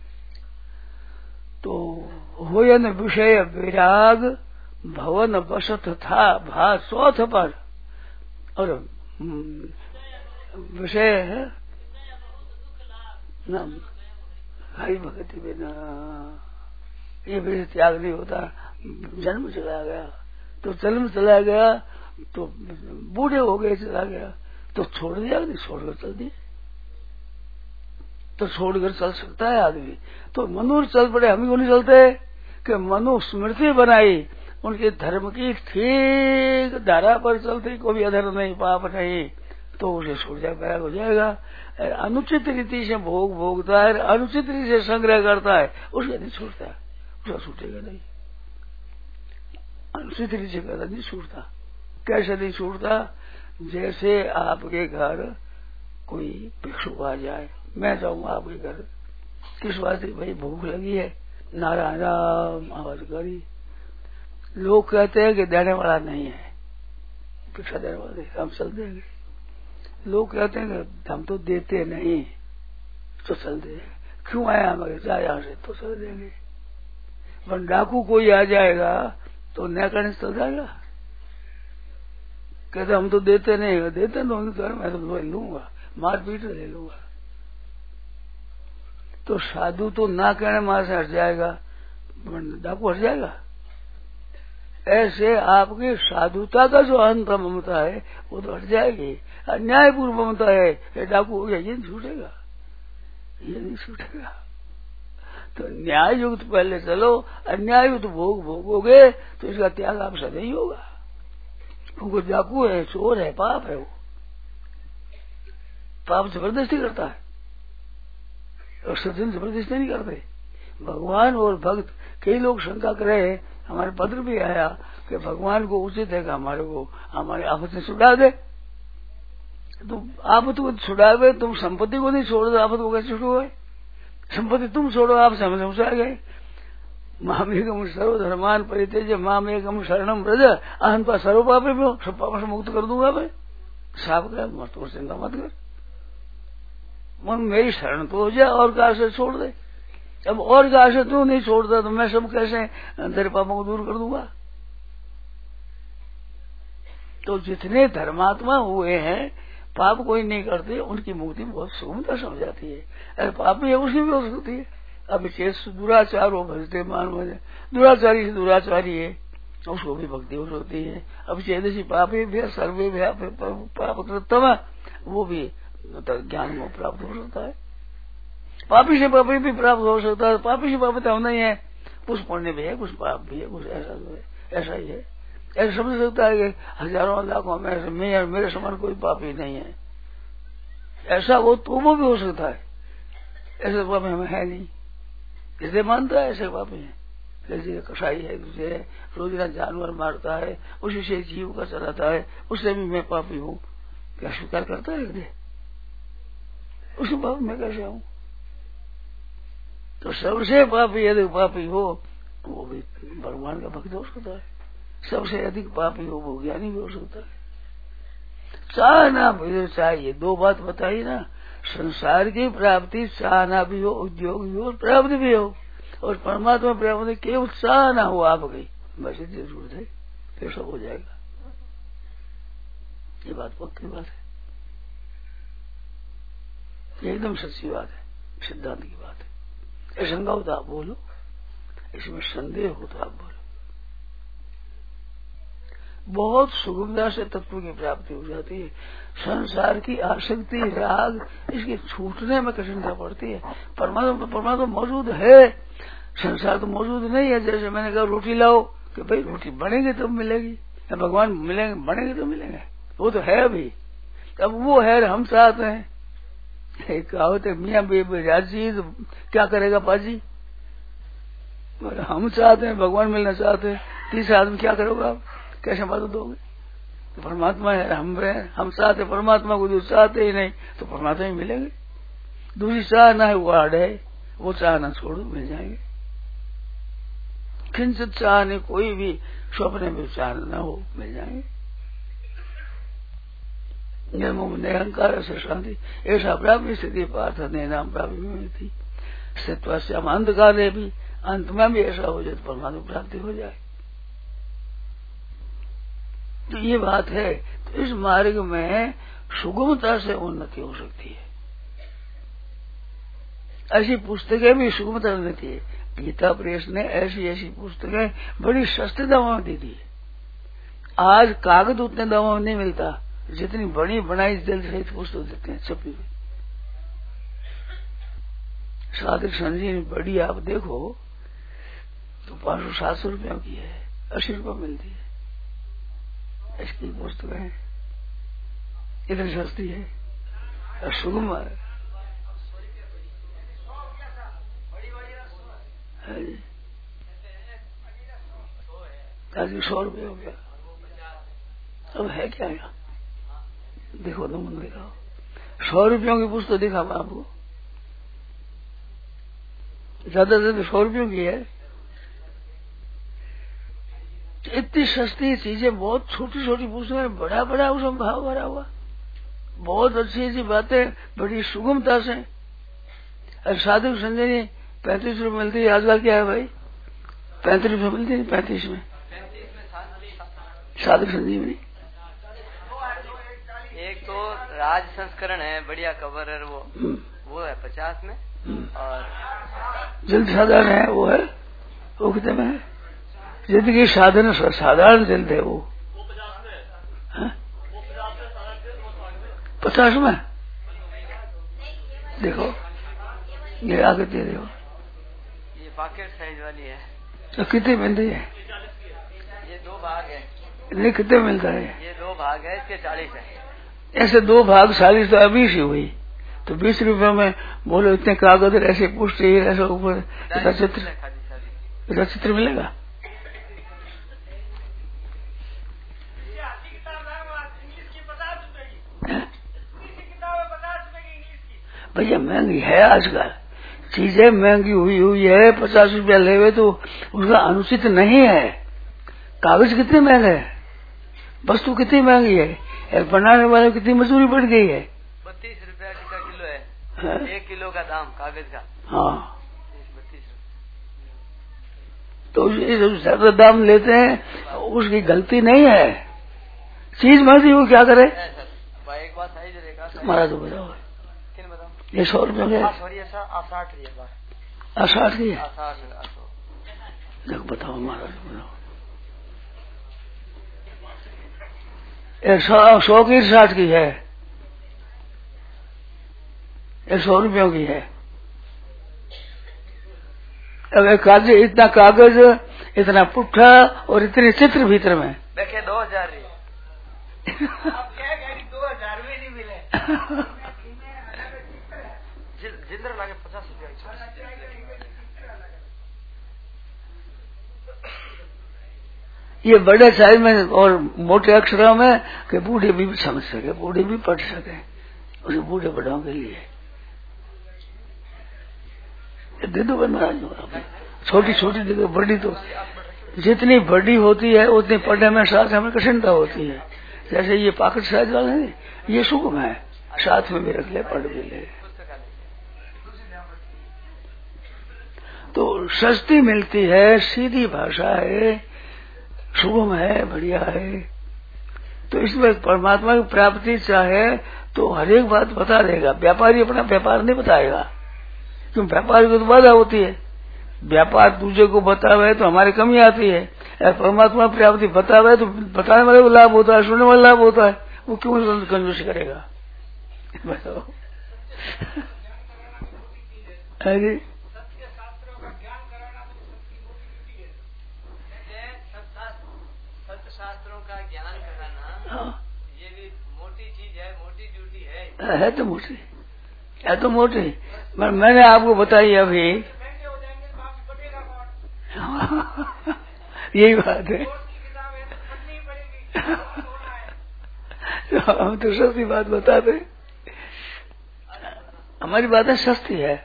तो होयन विषय विराग भवन बसत था भा चौथ पर, और विषय है न हरि भक्ति बिना ये विषय त्याग नहीं होता। जन्म चला गया तो जन्म चला गया तो बूढ़े हो गए चला गया तो छोड़ दिया, नहीं छोड़कर चल दिया। तो छोड़कर चल सकता है आदमी, तो मनुष्य चल पड़े। हम क्यों नहीं चलते कि मनु स्मृति बनाई उनके धर्म की ठीक धारा पर चलते, कोई अधर्म नहीं पाप नहीं, तो उसे छोड़ जाए बैग हो जाएगा। अनुचित रीति से भोग भोगता है, अनुचित रीति से संग्रह करता है, उसका नहीं छूटता, उसका छूटेगा नहीं। अनुचित रीति से करता नहीं छूटता। कैसे नहीं छूटता? जैसे आपके घर कोई भिक्षुक आ जाए, मैं जाऊंगा आपके घर, किस बात की भाई भूख लगी है, नारायण राम आवाज करी, लोग कहते हैं कि देने वाला नहीं है, भिक्षा देने वाले हम चल देंगे। लोग कहते हैं कि हम तो देते नहीं, तो चल देंगे। क्यों आया हमारे जा यहाँ से, तो चल देंगे। पर डाकू कोई आ जाएगा तो न करने से चल जाएगा। कहते हम तो देते नहीं, देते नहीं तो मैं तो लूंगा, मार पीट ले लूंगा। तो साधु तो ना कहने मार से हट जाएगा, डाकू हट जाएगा। ऐसे आपकी साधुता का जो अंत ममता है वो तो हट जाएगी। अन्यायपूर्ण ममता है, ये डाकू हो गया, ये नहीं छूटेगा, ये नहीं छूटेगा। तो न्याय युक्त पहले चलो, अन्याय युक्त भोग भोगोगे तो इसका त्याग आपसे नहीं होगा। क्योंकि डाकू है, चोर है, पाप है, वो पाप जबरदस्ती करता है और सज्जन जबरदस्ती नहीं करते। भगवान और भक्त, कई लोग शंका करे, हमारे पत्र भी आया कि भगवान को उचित है कि हमारे को हमारे आफत से छुड़ा दे। तो आफत को छुड़ावे, तुम संपत्ति को नहीं छोड़ दो, आफत को कैसे छुड़ोगे? संपत्ति तुम छोड़ो, आप समझ समझा गए। मामेकम सर्वधर्मान परित्यज मामेकम शरणम ब्रज अहम का सर्व पापे में सब पापों से मुक्त कर दूंगा मैं। साफ कर मत, तो चिंता मत कर, मन मेरी शरण तो हो जाए और कहा से छोड़ दे। अब और कहा से तू नहीं छोड़ता तो मैं सब कैसे तेरे पापों को दूर कर दूंगा। तो जितने धर्मात्मा हुए हैं पाप कोई नहीं करते, उनकी मुक्ति बहुत सुगमता समझ जाती है। अरे पाप भी है उसकी भी हो सकती है। अब चेत दुराचार हो भजते मान भजे, दुराचारी से दुराचारी है उसको भी भक्ति हो सकती है। अब चेदसी पापी भी सर्वे भी पाप कृतम, वो भी तो ज्ञान को प्राप्त हो सकता है। पापी से पापी भी प्राप्त हो सकता है। पापी से पापी तो हम नहीं है, कुछ पुण्य भी है, कुछ पाप भी है, कुछ ऐसा भी है, ऐसा ही है। ऐसा समझ सकता है कि हजारों लाखों में मैं मेरे समान कोई पापी नहीं है, ऐसा वो तो वो भी हो सकता है। ऐसे पापी हमें है नहीं, इसे मानता है ऐसे पापी है। जैसे कसाई है, दूसरे रोजाना जानवर मारता है, उसी से जीव का चलाता है, उससे भी मैं पापी हूँ, क्या स्वीकार करता है? उसी पाप में कैसे हूँ? तो सबसे पापी यदि पापी हो वो भी भगवान का भक्त हो सकता है, सबसे अधिक पापी हो वो ज्ञानी भी हो सकता है। चाहना भी चाहिए, दो बात बताई ना, संसार की प्राप्ति चाहना भी हो, उद्योग भी हो, प्राप्त भी हो, और परमात्मा प्राप्ति केवल चाहना हो आपकी, बस इतनी जरूरत है, फिर सब हो जाएगा। ये बात पक्की बात है, एकदम सच्ची बात है, सिद्धांत की बात है। शंका हो तो आप बोलो, इसमें संदेह हो तो आप बोलो। बहुत सुगमता से तत्व की प्राप्ति हो जाती है। संसार की आसक्ति, राग, इसके छूटने में कठिनता पड़ती है। परमात्मा परमात्मा मौजूद है, संसार तो मौजूद नहीं है। जैसे मैंने कहा रोटी लाओ, कि भाई रोटी बनेगी तब मिलेगी, या भगवान मिलेंगे बनेंगे तो मिलेंगे, वो तो है अभी। अब वो है, हम चाहते हैं, कहावत है मियाँ राजी तो क्या करेगा पाजी, हम चाहते हैं, भगवान मिलना चाहते हैं, तीसरा आदमी क्या करोगे आप, कैसे मदद दोगे? तो परमात्मा है, हम है, हम चाहते परमात्मा को, जो चाहते ही नहीं तो परमात्मा ही मिलेंगे। दूसरी चाहना है वो आड़ है, वो चाहना छोड़ो, मिल जाएंगे। किंचित चाहने कोई भी स्वप्न में चाहना हो, मिल जाएंगे। निरंकार से शांति ऐसा प्राप्त स्थिति पार्थ ने नाम प्राप्ति में मिलती। सत्वास्याम अंधकार है भी, अंत में भी ऐसा हो जाए तो परमात्मा प्राप्ति हो जाए। तो ये बात है। तो इस मार्ग में सुगमता से उन्नति हो सकती है। ऐसी पुस्तकें भी सुगमता उन्नति है। गीता प्रेस ने ऐसी ऐसी पुस्तकें बड़ी सस्ते दामों में दी थी। आज कागज उतने दामों में नहीं मिलता जितनी बड़ी बनाई जल्द सहित पुस्तक देते हैं छपी हुई। साधक संजीवनी बड़ी आप देखो तो पांच सौ सात सौ रुपया की है, अस्सी रुपया मिलती है। इसकी पुस्तक है, इतनी सस्ती है और सुगम है। आज सौ रुपये हो गया, अब है क्या यहाँ? देखो तो मन दिखाओ, सौ रुपयों की पुस्तक दिखा आपको, ज्यादा ज्यादा सौ रुपयों की है। इतनी सस्ती चीजें, बहुत छोटी छोटी पुस्तकें, बड़ा बड़ा उसमें भाव भरा हुआ, बहुत अच्छी अच्छी बातें बड़ी सुगमता से। और साधक संजनी पैंतीस रुपये मिलती है। आजकल क्या है भाई, पैंतीस रुपये मिलती है, पैंतीस में साधक संजीवनी। एक तो राज संस्करण है, बढ़िया कवर है, वो वो है पचास में, और जल्द साधारण है वो है, वो कितने में है? जिंदगी साधन साधारण जल्द है वो, पचास में। देखो ये आगे दे देखो, ये पॉकेट साइज वाली है। तो कितने मिलती है? ये दो भाग है। नहीं कितने मिलता है? ये दो भाग है, इसके चालीस है। ऐसे दो भाग चालीस तो अभी सी हुई, तो बीस रुपए में बोलो इतने कागज, ऐसे पुष्टि, ऐसा ऊपर चित्र चित्र मिलेगा। भैया महंगी है आजकल, चीजें महंगी हुई हुई है। पचास रुपया लेवे तो उसका अनुचित नहीं है। कागज कितने महंगे है, वस्तु कितनी महंगी है, बनाने वाले कितनी मजदूरी बढ़ गई है। बत्तीस रुपया का किलो है, है? एक किलो का दाम कागज का। हाँ, बत्तीस। तो जो ज्यादा दाम लेते हैं उसकी गलती नहीं है, चीज महंगी वो क्या करे। एक बात सही जरेगा हमारा तो बताओ, किन बताओ, ये सौ रुपये के साठ असाठ की है। साठ देखो बताओ, हमारा तो बताओ, सौ सौ की साठ की है, एक सौ रुपयों की है। अब एक कागज, इतना कागज, इतना पुट्ठा और इतने चित्र भीतर में देखे दो हजार रही आप क्या कह रही, दो हजार में नहीं मिले जिंदर लागे पचास रुपया। ये बड़े साइज में और मोटे अक्षरों में कि बूढ़े भी समझ सके, बूढ़े भी पढ़ सके, उसे बूढ़े बड़ों के लिए दे दो महाराज। छोटी छोटी जगह, बड़ी तो जितनी बड़ी होती है उतनी पढ़ने में साथ हमें कठिनता होती है। जैसे ये पाकट साइज वाले हैं, ये सुगम है, साथ में भी रख ले, पढ़ भी ले, तो सस्ती मिलती है, सीधी भाषा है, सुगम है, बढ़िया है। तो इसमें परमात्मा की प्राप्ति चाहे तो हर एक बात बता देगा। व्यापारी अपना व्यापार नहीं बताएगा, क्यों? व्यापारी को तो बाधा होती है। व्यापार दूसरे को बतावे तो हमारी कमी आती है, परमात्मा प्राप्ति बतावे तो बताने वाले को लाभ होता है, सुनने वाला लाभ होता है। वो क्यों कंजूस करेगा? बताओ। अरे शास्त्रों का ज्ञान कराना, ये भी मोटी चीज है, मोटी ड्यूटी है। है तो मोटी, है तो मोटी। मैंने आपको बताई अभी, यही बात है। तो हम तो सस्ती बात बताते, हमारी बातें सस्ती है,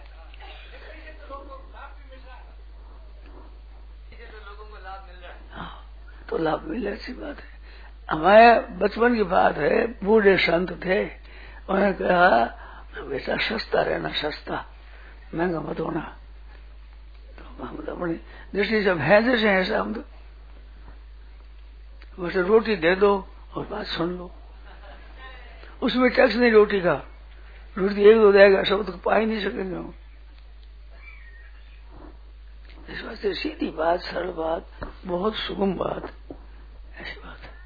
तो लाभ मिल रहा, अच्छी बात है। हमारे बचपन की बात है, बूढ़े संत थे, उन्होंने कहा बेटा सस्ता रहना, सस्ता, महंगा मत होना। तो हम तो अपनी दृष्टि से है जैसे ऐसा, हम तो बस रोटी दे दो और बात सुन लो, उसमें टैक्स नहीं रोटी का, रोटी एक दो देगा, सब तो पा ही नहीं सकेंगे हम। इस वास्ते सीधी बात, सरल बात, बहुत सुगम बात, ऐसी बात है।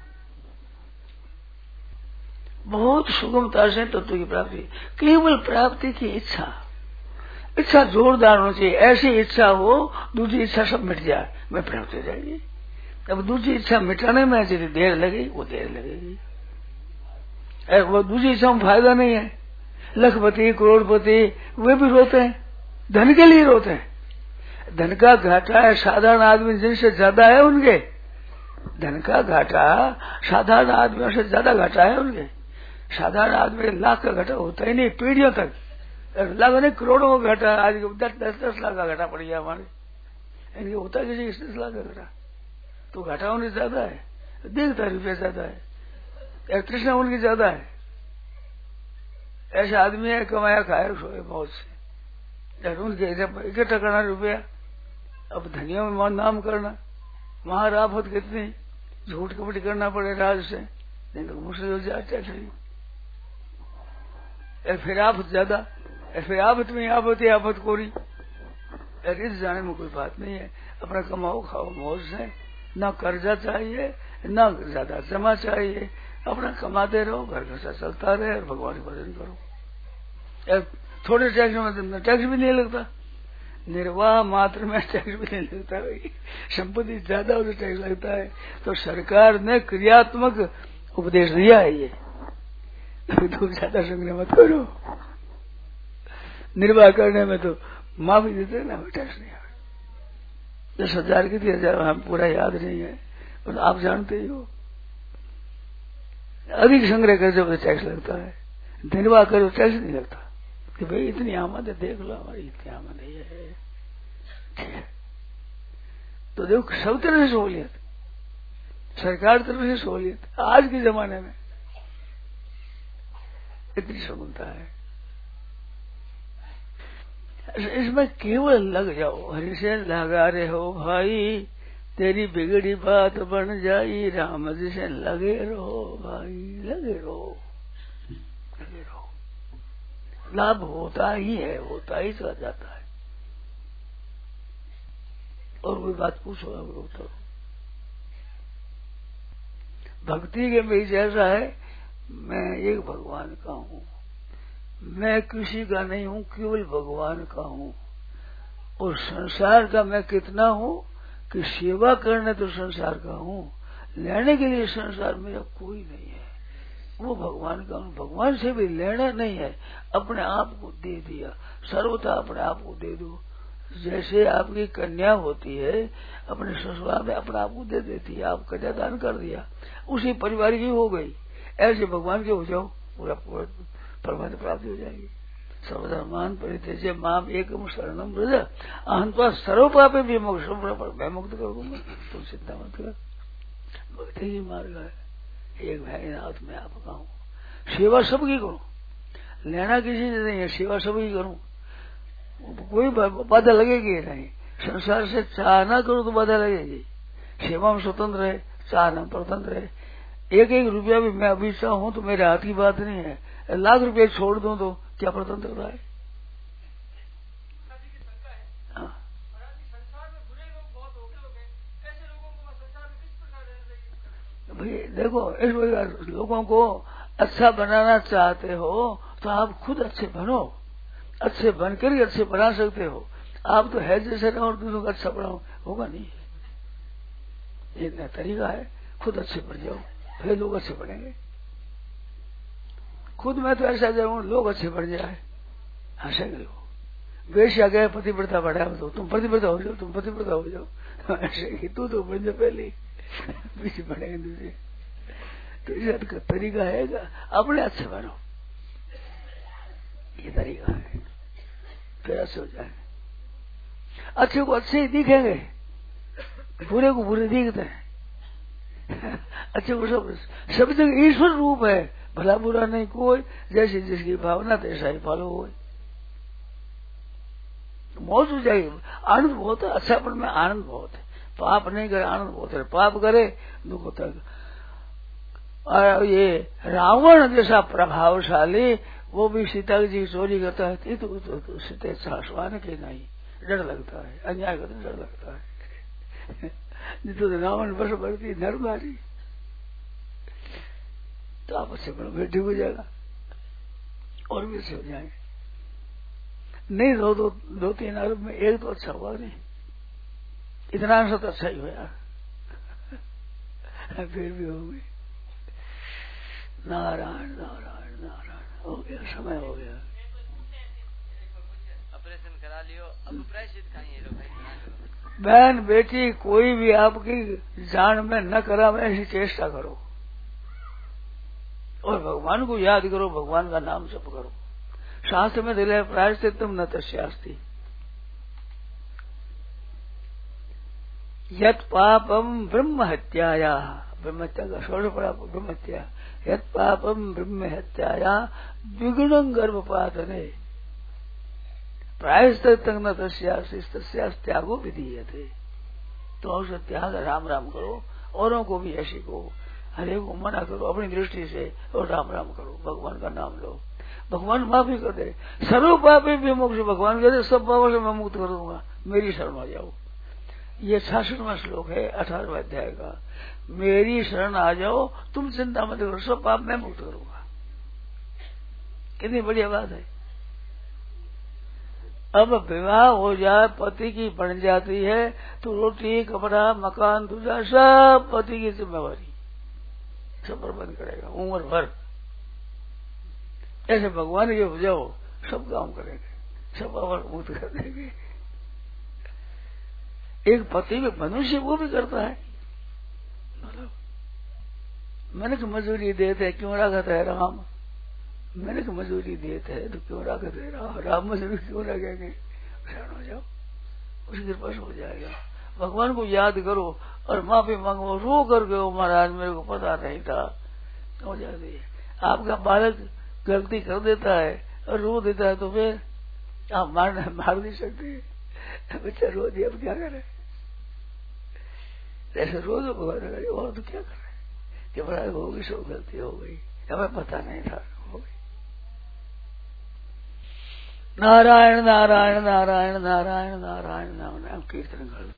बहुत सुगमता से तत्व की प्राप्ति, केवल प्राप्ति की इच्छा, इच्छा जोरदार होनी चाहिए। ऐसी इच्छा हो दूसरी इच्छा सब मिट जाए, मैं प्राप्त हो जाएगी। अब दूसरी इच्छा मिटाने में यदि देर लगेगी, वो देर लगेगी, वो दूसरी इच्छा में फायदा नहीं है। लखपति करोड़पति वे भी रोते हैं, धन के लिए रोते हैं। धन का घाटा है साधारण आदमी जिनसे ज्यादा है उनके, धन का घाटा साधारण आदमियों से ज्यादा घाटा है उनके। साधारण आदमी लाख का घाटा होता ही नहीं, पीढ़ियों तक लाख नहीं करोड़ों का घाटा। आज दस दस दस लाख का घाटा पड़ गया हमारे, इनके होता किसी दस लाख का घाटा, तो घाटा उन्हें ज्यादा है, देखता रुपया ज्यादा है, तृष्णा उनकी ज्यादा है। ऐसा आदमी है कमाया खाया सोए मौज से, उनके इकट्ठा करना रुपया, अब धनियों में नाम करना, महाराफत कितनी, झूठ कपटी करना पड़े राज से, नहीं तो मुश्किल हो जाता है। फिर आफत ज्यादा, फिर आफत में आफत है, आफत कोरी, इस जाने में कोई बात नहीं है। अपना कमाओ खाओ मौज से, ना कर्जा चाहिए ना ज्यादा जमा चाहिए, अपना कमाते रहो, घर खर्चा चलता रहे और भगवान का भजन करो। थोड़े टैक्स में टैक्स भी नहीं लगता, निर्वाह मात्र में टैक्स भी नहीं लगता भाई, संपत्ति ज्यादा उसे टैक्स लगता है। तो सरकार ने क्रियात्मक उपदेश दिया है ये, तुम ज्यादा संग्रह मत करो, निर्वाह करने में तो माफी देते ना, टैक्स नहीं। दस हजार की थी, हजार हम पूरा याद नहीं है, पर आप जानते ही हो। अधिक संग्रह कर जब टैक्स लगता है, निर्वाह करो टैक्स नहीं लगता कि भाई इतनी आमद है, देख लो हमारी इतनी आमद है, ठीक है। तो देखो सब तरह से सहूलियत, सरकार तरफ से सहूलियत, आज के जमाने में इतनी सुगमता है। इसमें केवल लग जाओ, हरि से लगा रहे हो भाई, तेरी बिगड़ी बात बन जाई, राम जी से लगे रहो भाई, लगे रहो, लगे रहो, लाभ होता ही है, होता ही चला जाता है। और कोई बात पूछो अब तो भक्ति के बीच ऐसा है, मैं एक भगवान का हूँ, मैं किसी का नहीं हूँ, केवल भगवान का हूँ। और संसार का मैं कितना हूँ कि सेवा करने तो संसार का हूँ, लेने के लिए संसार मेरा कोई नहीं है। वो भगवान का हूँ, भगवान से भी लेना नहीं है, अपने आप को दे दिया, सर्वथा अपने आप को दे दो। जैसे आपकी कन्या होती है अपने ससुराल में अपने आप को दे देती है, आप कन्यादान कर दिया, उसी परिवार की हो गई। ऐसे भगवान के हो जाओ, पूरा पूरा परमात्मा प्राप्ति हो जाएगी। सर्वधर्मान परित्यज्य माम एकम शरणम व्रज अहं त्वा सर्व पापे विमोक्षम, मैं मुक्त कर दूंगा, तुम चिंता मत कर। भक्ति ही मार्ग है, एक भाई नाथ में आपका हूँ। सेवा सबकी करूँ, लेना किसी से नहीं है, सेवा सबकी करूँ, कोई बाधा लगेगी नहीं। संसार से चाह ना करो तो बाधा लगेगी। सेवा में स्वतंत्र है, चाह ना परतंत्र है। एक एक रुपया भी मैं अभी चाहूँ तो मेरे हाथ की बात नहीं है, लाख रुपया छोड़ दूं तो क्या प्रतंत्रता है? भाई देखो, इस लोगों को अच्छा बनाना चाहते हो तो आप खुद अच्छे बनो, अच्छे बनकर ही अच्छे बना सकते हो। आप तो है जैसे रहो और दूसरों को अच्छा बनाओ, होगा नहीं। ये तरीका है, खुद अच्छे बन जाओ, फिर लोग अच्छे बनेंगे। खुद मैं तो ऐसा जाऊं लोग अच्छे बन जाए, हंसेंगे लोग। बेशिया गए पतिव्रता बढ़ा तो तुम पतिव्रता हो जाओ, तुम पतिव्रता हो जाओ, हंसेंगे। तू तो बन जाओ पहले, पीछे बढ़ेंगे दूसरे। तो इसका तरीका है अपने अच्छे बनो, ये तरीका है, फिर अच्छे हो जाएंगे। अच्छे को अच्छे ही दिखेंगे, बुरे को बुरे दिखते हैं। अच्छे को सब सब जगह ईश्वर रूप है, भला बुरा नहीं कोई, जैसे जिसकी भावना तैसा ही फल हो। मौज हो जाएगी, आनंद बहुत है, अच्छापन में आनंद बहुत है। पाप नहीं करे आनंद बहुत है, पाप करे दुख होता है। और ये रावण जैसा प्रभावशाली, वो भी सीता जी की चोरी करता है तो, तो, तो, तो सीता हंसवाने के नहीं, डर लगता है, अन्याय करते डर लगता है। नहीं तो रावण बस बढ़ती नर मारी, तो आप अच्छे बनो, फिर ठीक हो जाएगा और भी अच्छे हो जाएंगे। नहीं दो दो दो तीन अरब में एक तो अच्छा हुआ नहीं, इतना अंश तो अच्छा ही हो यार, फिर भी हो गई। नारायण नारायण नारायण, हो गया, समय हो गया। ऑपरेशन करा लियो, अब प्रायश्चित खाइए लो भाई। बहन बेटी कोई भी आपकी जान में न करा, में ऐसी चेष्टा करो और भगवान को याद करो, भगवान का नाम जप करो। शास्त्र में दिले प्रायश्चित तुम न तस्यास्ति, यत पापम ब्रह्म हत्याया, ब्रह्म हत्या का षोड़ पड़ा ब्रह्म हत्या, यत पापम ब्रह्म हत्याया द्विगुणं गर्भपातने प्रायश्चित न तस्यास्ति तस्यास्त्यागो विधीयते। तो उसे त्याग राम राम करो, औरों को भी ऐसी को, हरे को मना करो अपनी दृष्टि से, और राम राम करो, भगवान का नाम लो, भगवान माफी कर दे। सर्व पापे भी मोक्ष, भगवान कहते सब पापों से मैं मुक्त कर दूंगा, मेरी शरण आ जाओ। ये छियासठवां श्लोक है अठारहवें अध्याय का। मेरी शरण आ जाओ, तुम चिंता मत करो, सब पाप मैं मुक्त करूंगा। कितनी बढ़िया बात है। अब विवाह हो जाए, पति की बन जाती है तो रोटी कपड़ा मकान दूसरा सब पति की जिम्मेवारी, सब प्रबंध करेगा उम्र भर। ऐसे भगवान के हो जाओ, सब काम करेंगे, सब पाप मुक्त कर देंगे। एक पति में मनुष्य वो भी करता है, मतलब मैंने तो मजदूरी देते क्यों राखत है राम, मैंने तो मजदूरी देते है तो क्यों राखत है राम, राम मजदूरी क्यों रखेंगे। शरण हो जाओ, उसकी कृपा से हो जाएगा। भगवान को याद करो और माफी मांगो, रो कर गए महाराज मेरे को पता नहीं था, हो जाती है। आपका बालक गलती कर देता है और रो देता है तो फिर आप मार मार नहीं सकते, बच्चा रो दिया अब क्या करे, ऐसे रो दो भगवान करे, और तो क्या करे कि महाराज हो गई, सो गलती हो गई, हमें पता नहीं था, हो गई। नारायण नारायण नारायण नारायण नारायण नाम नाम कीर्तन कर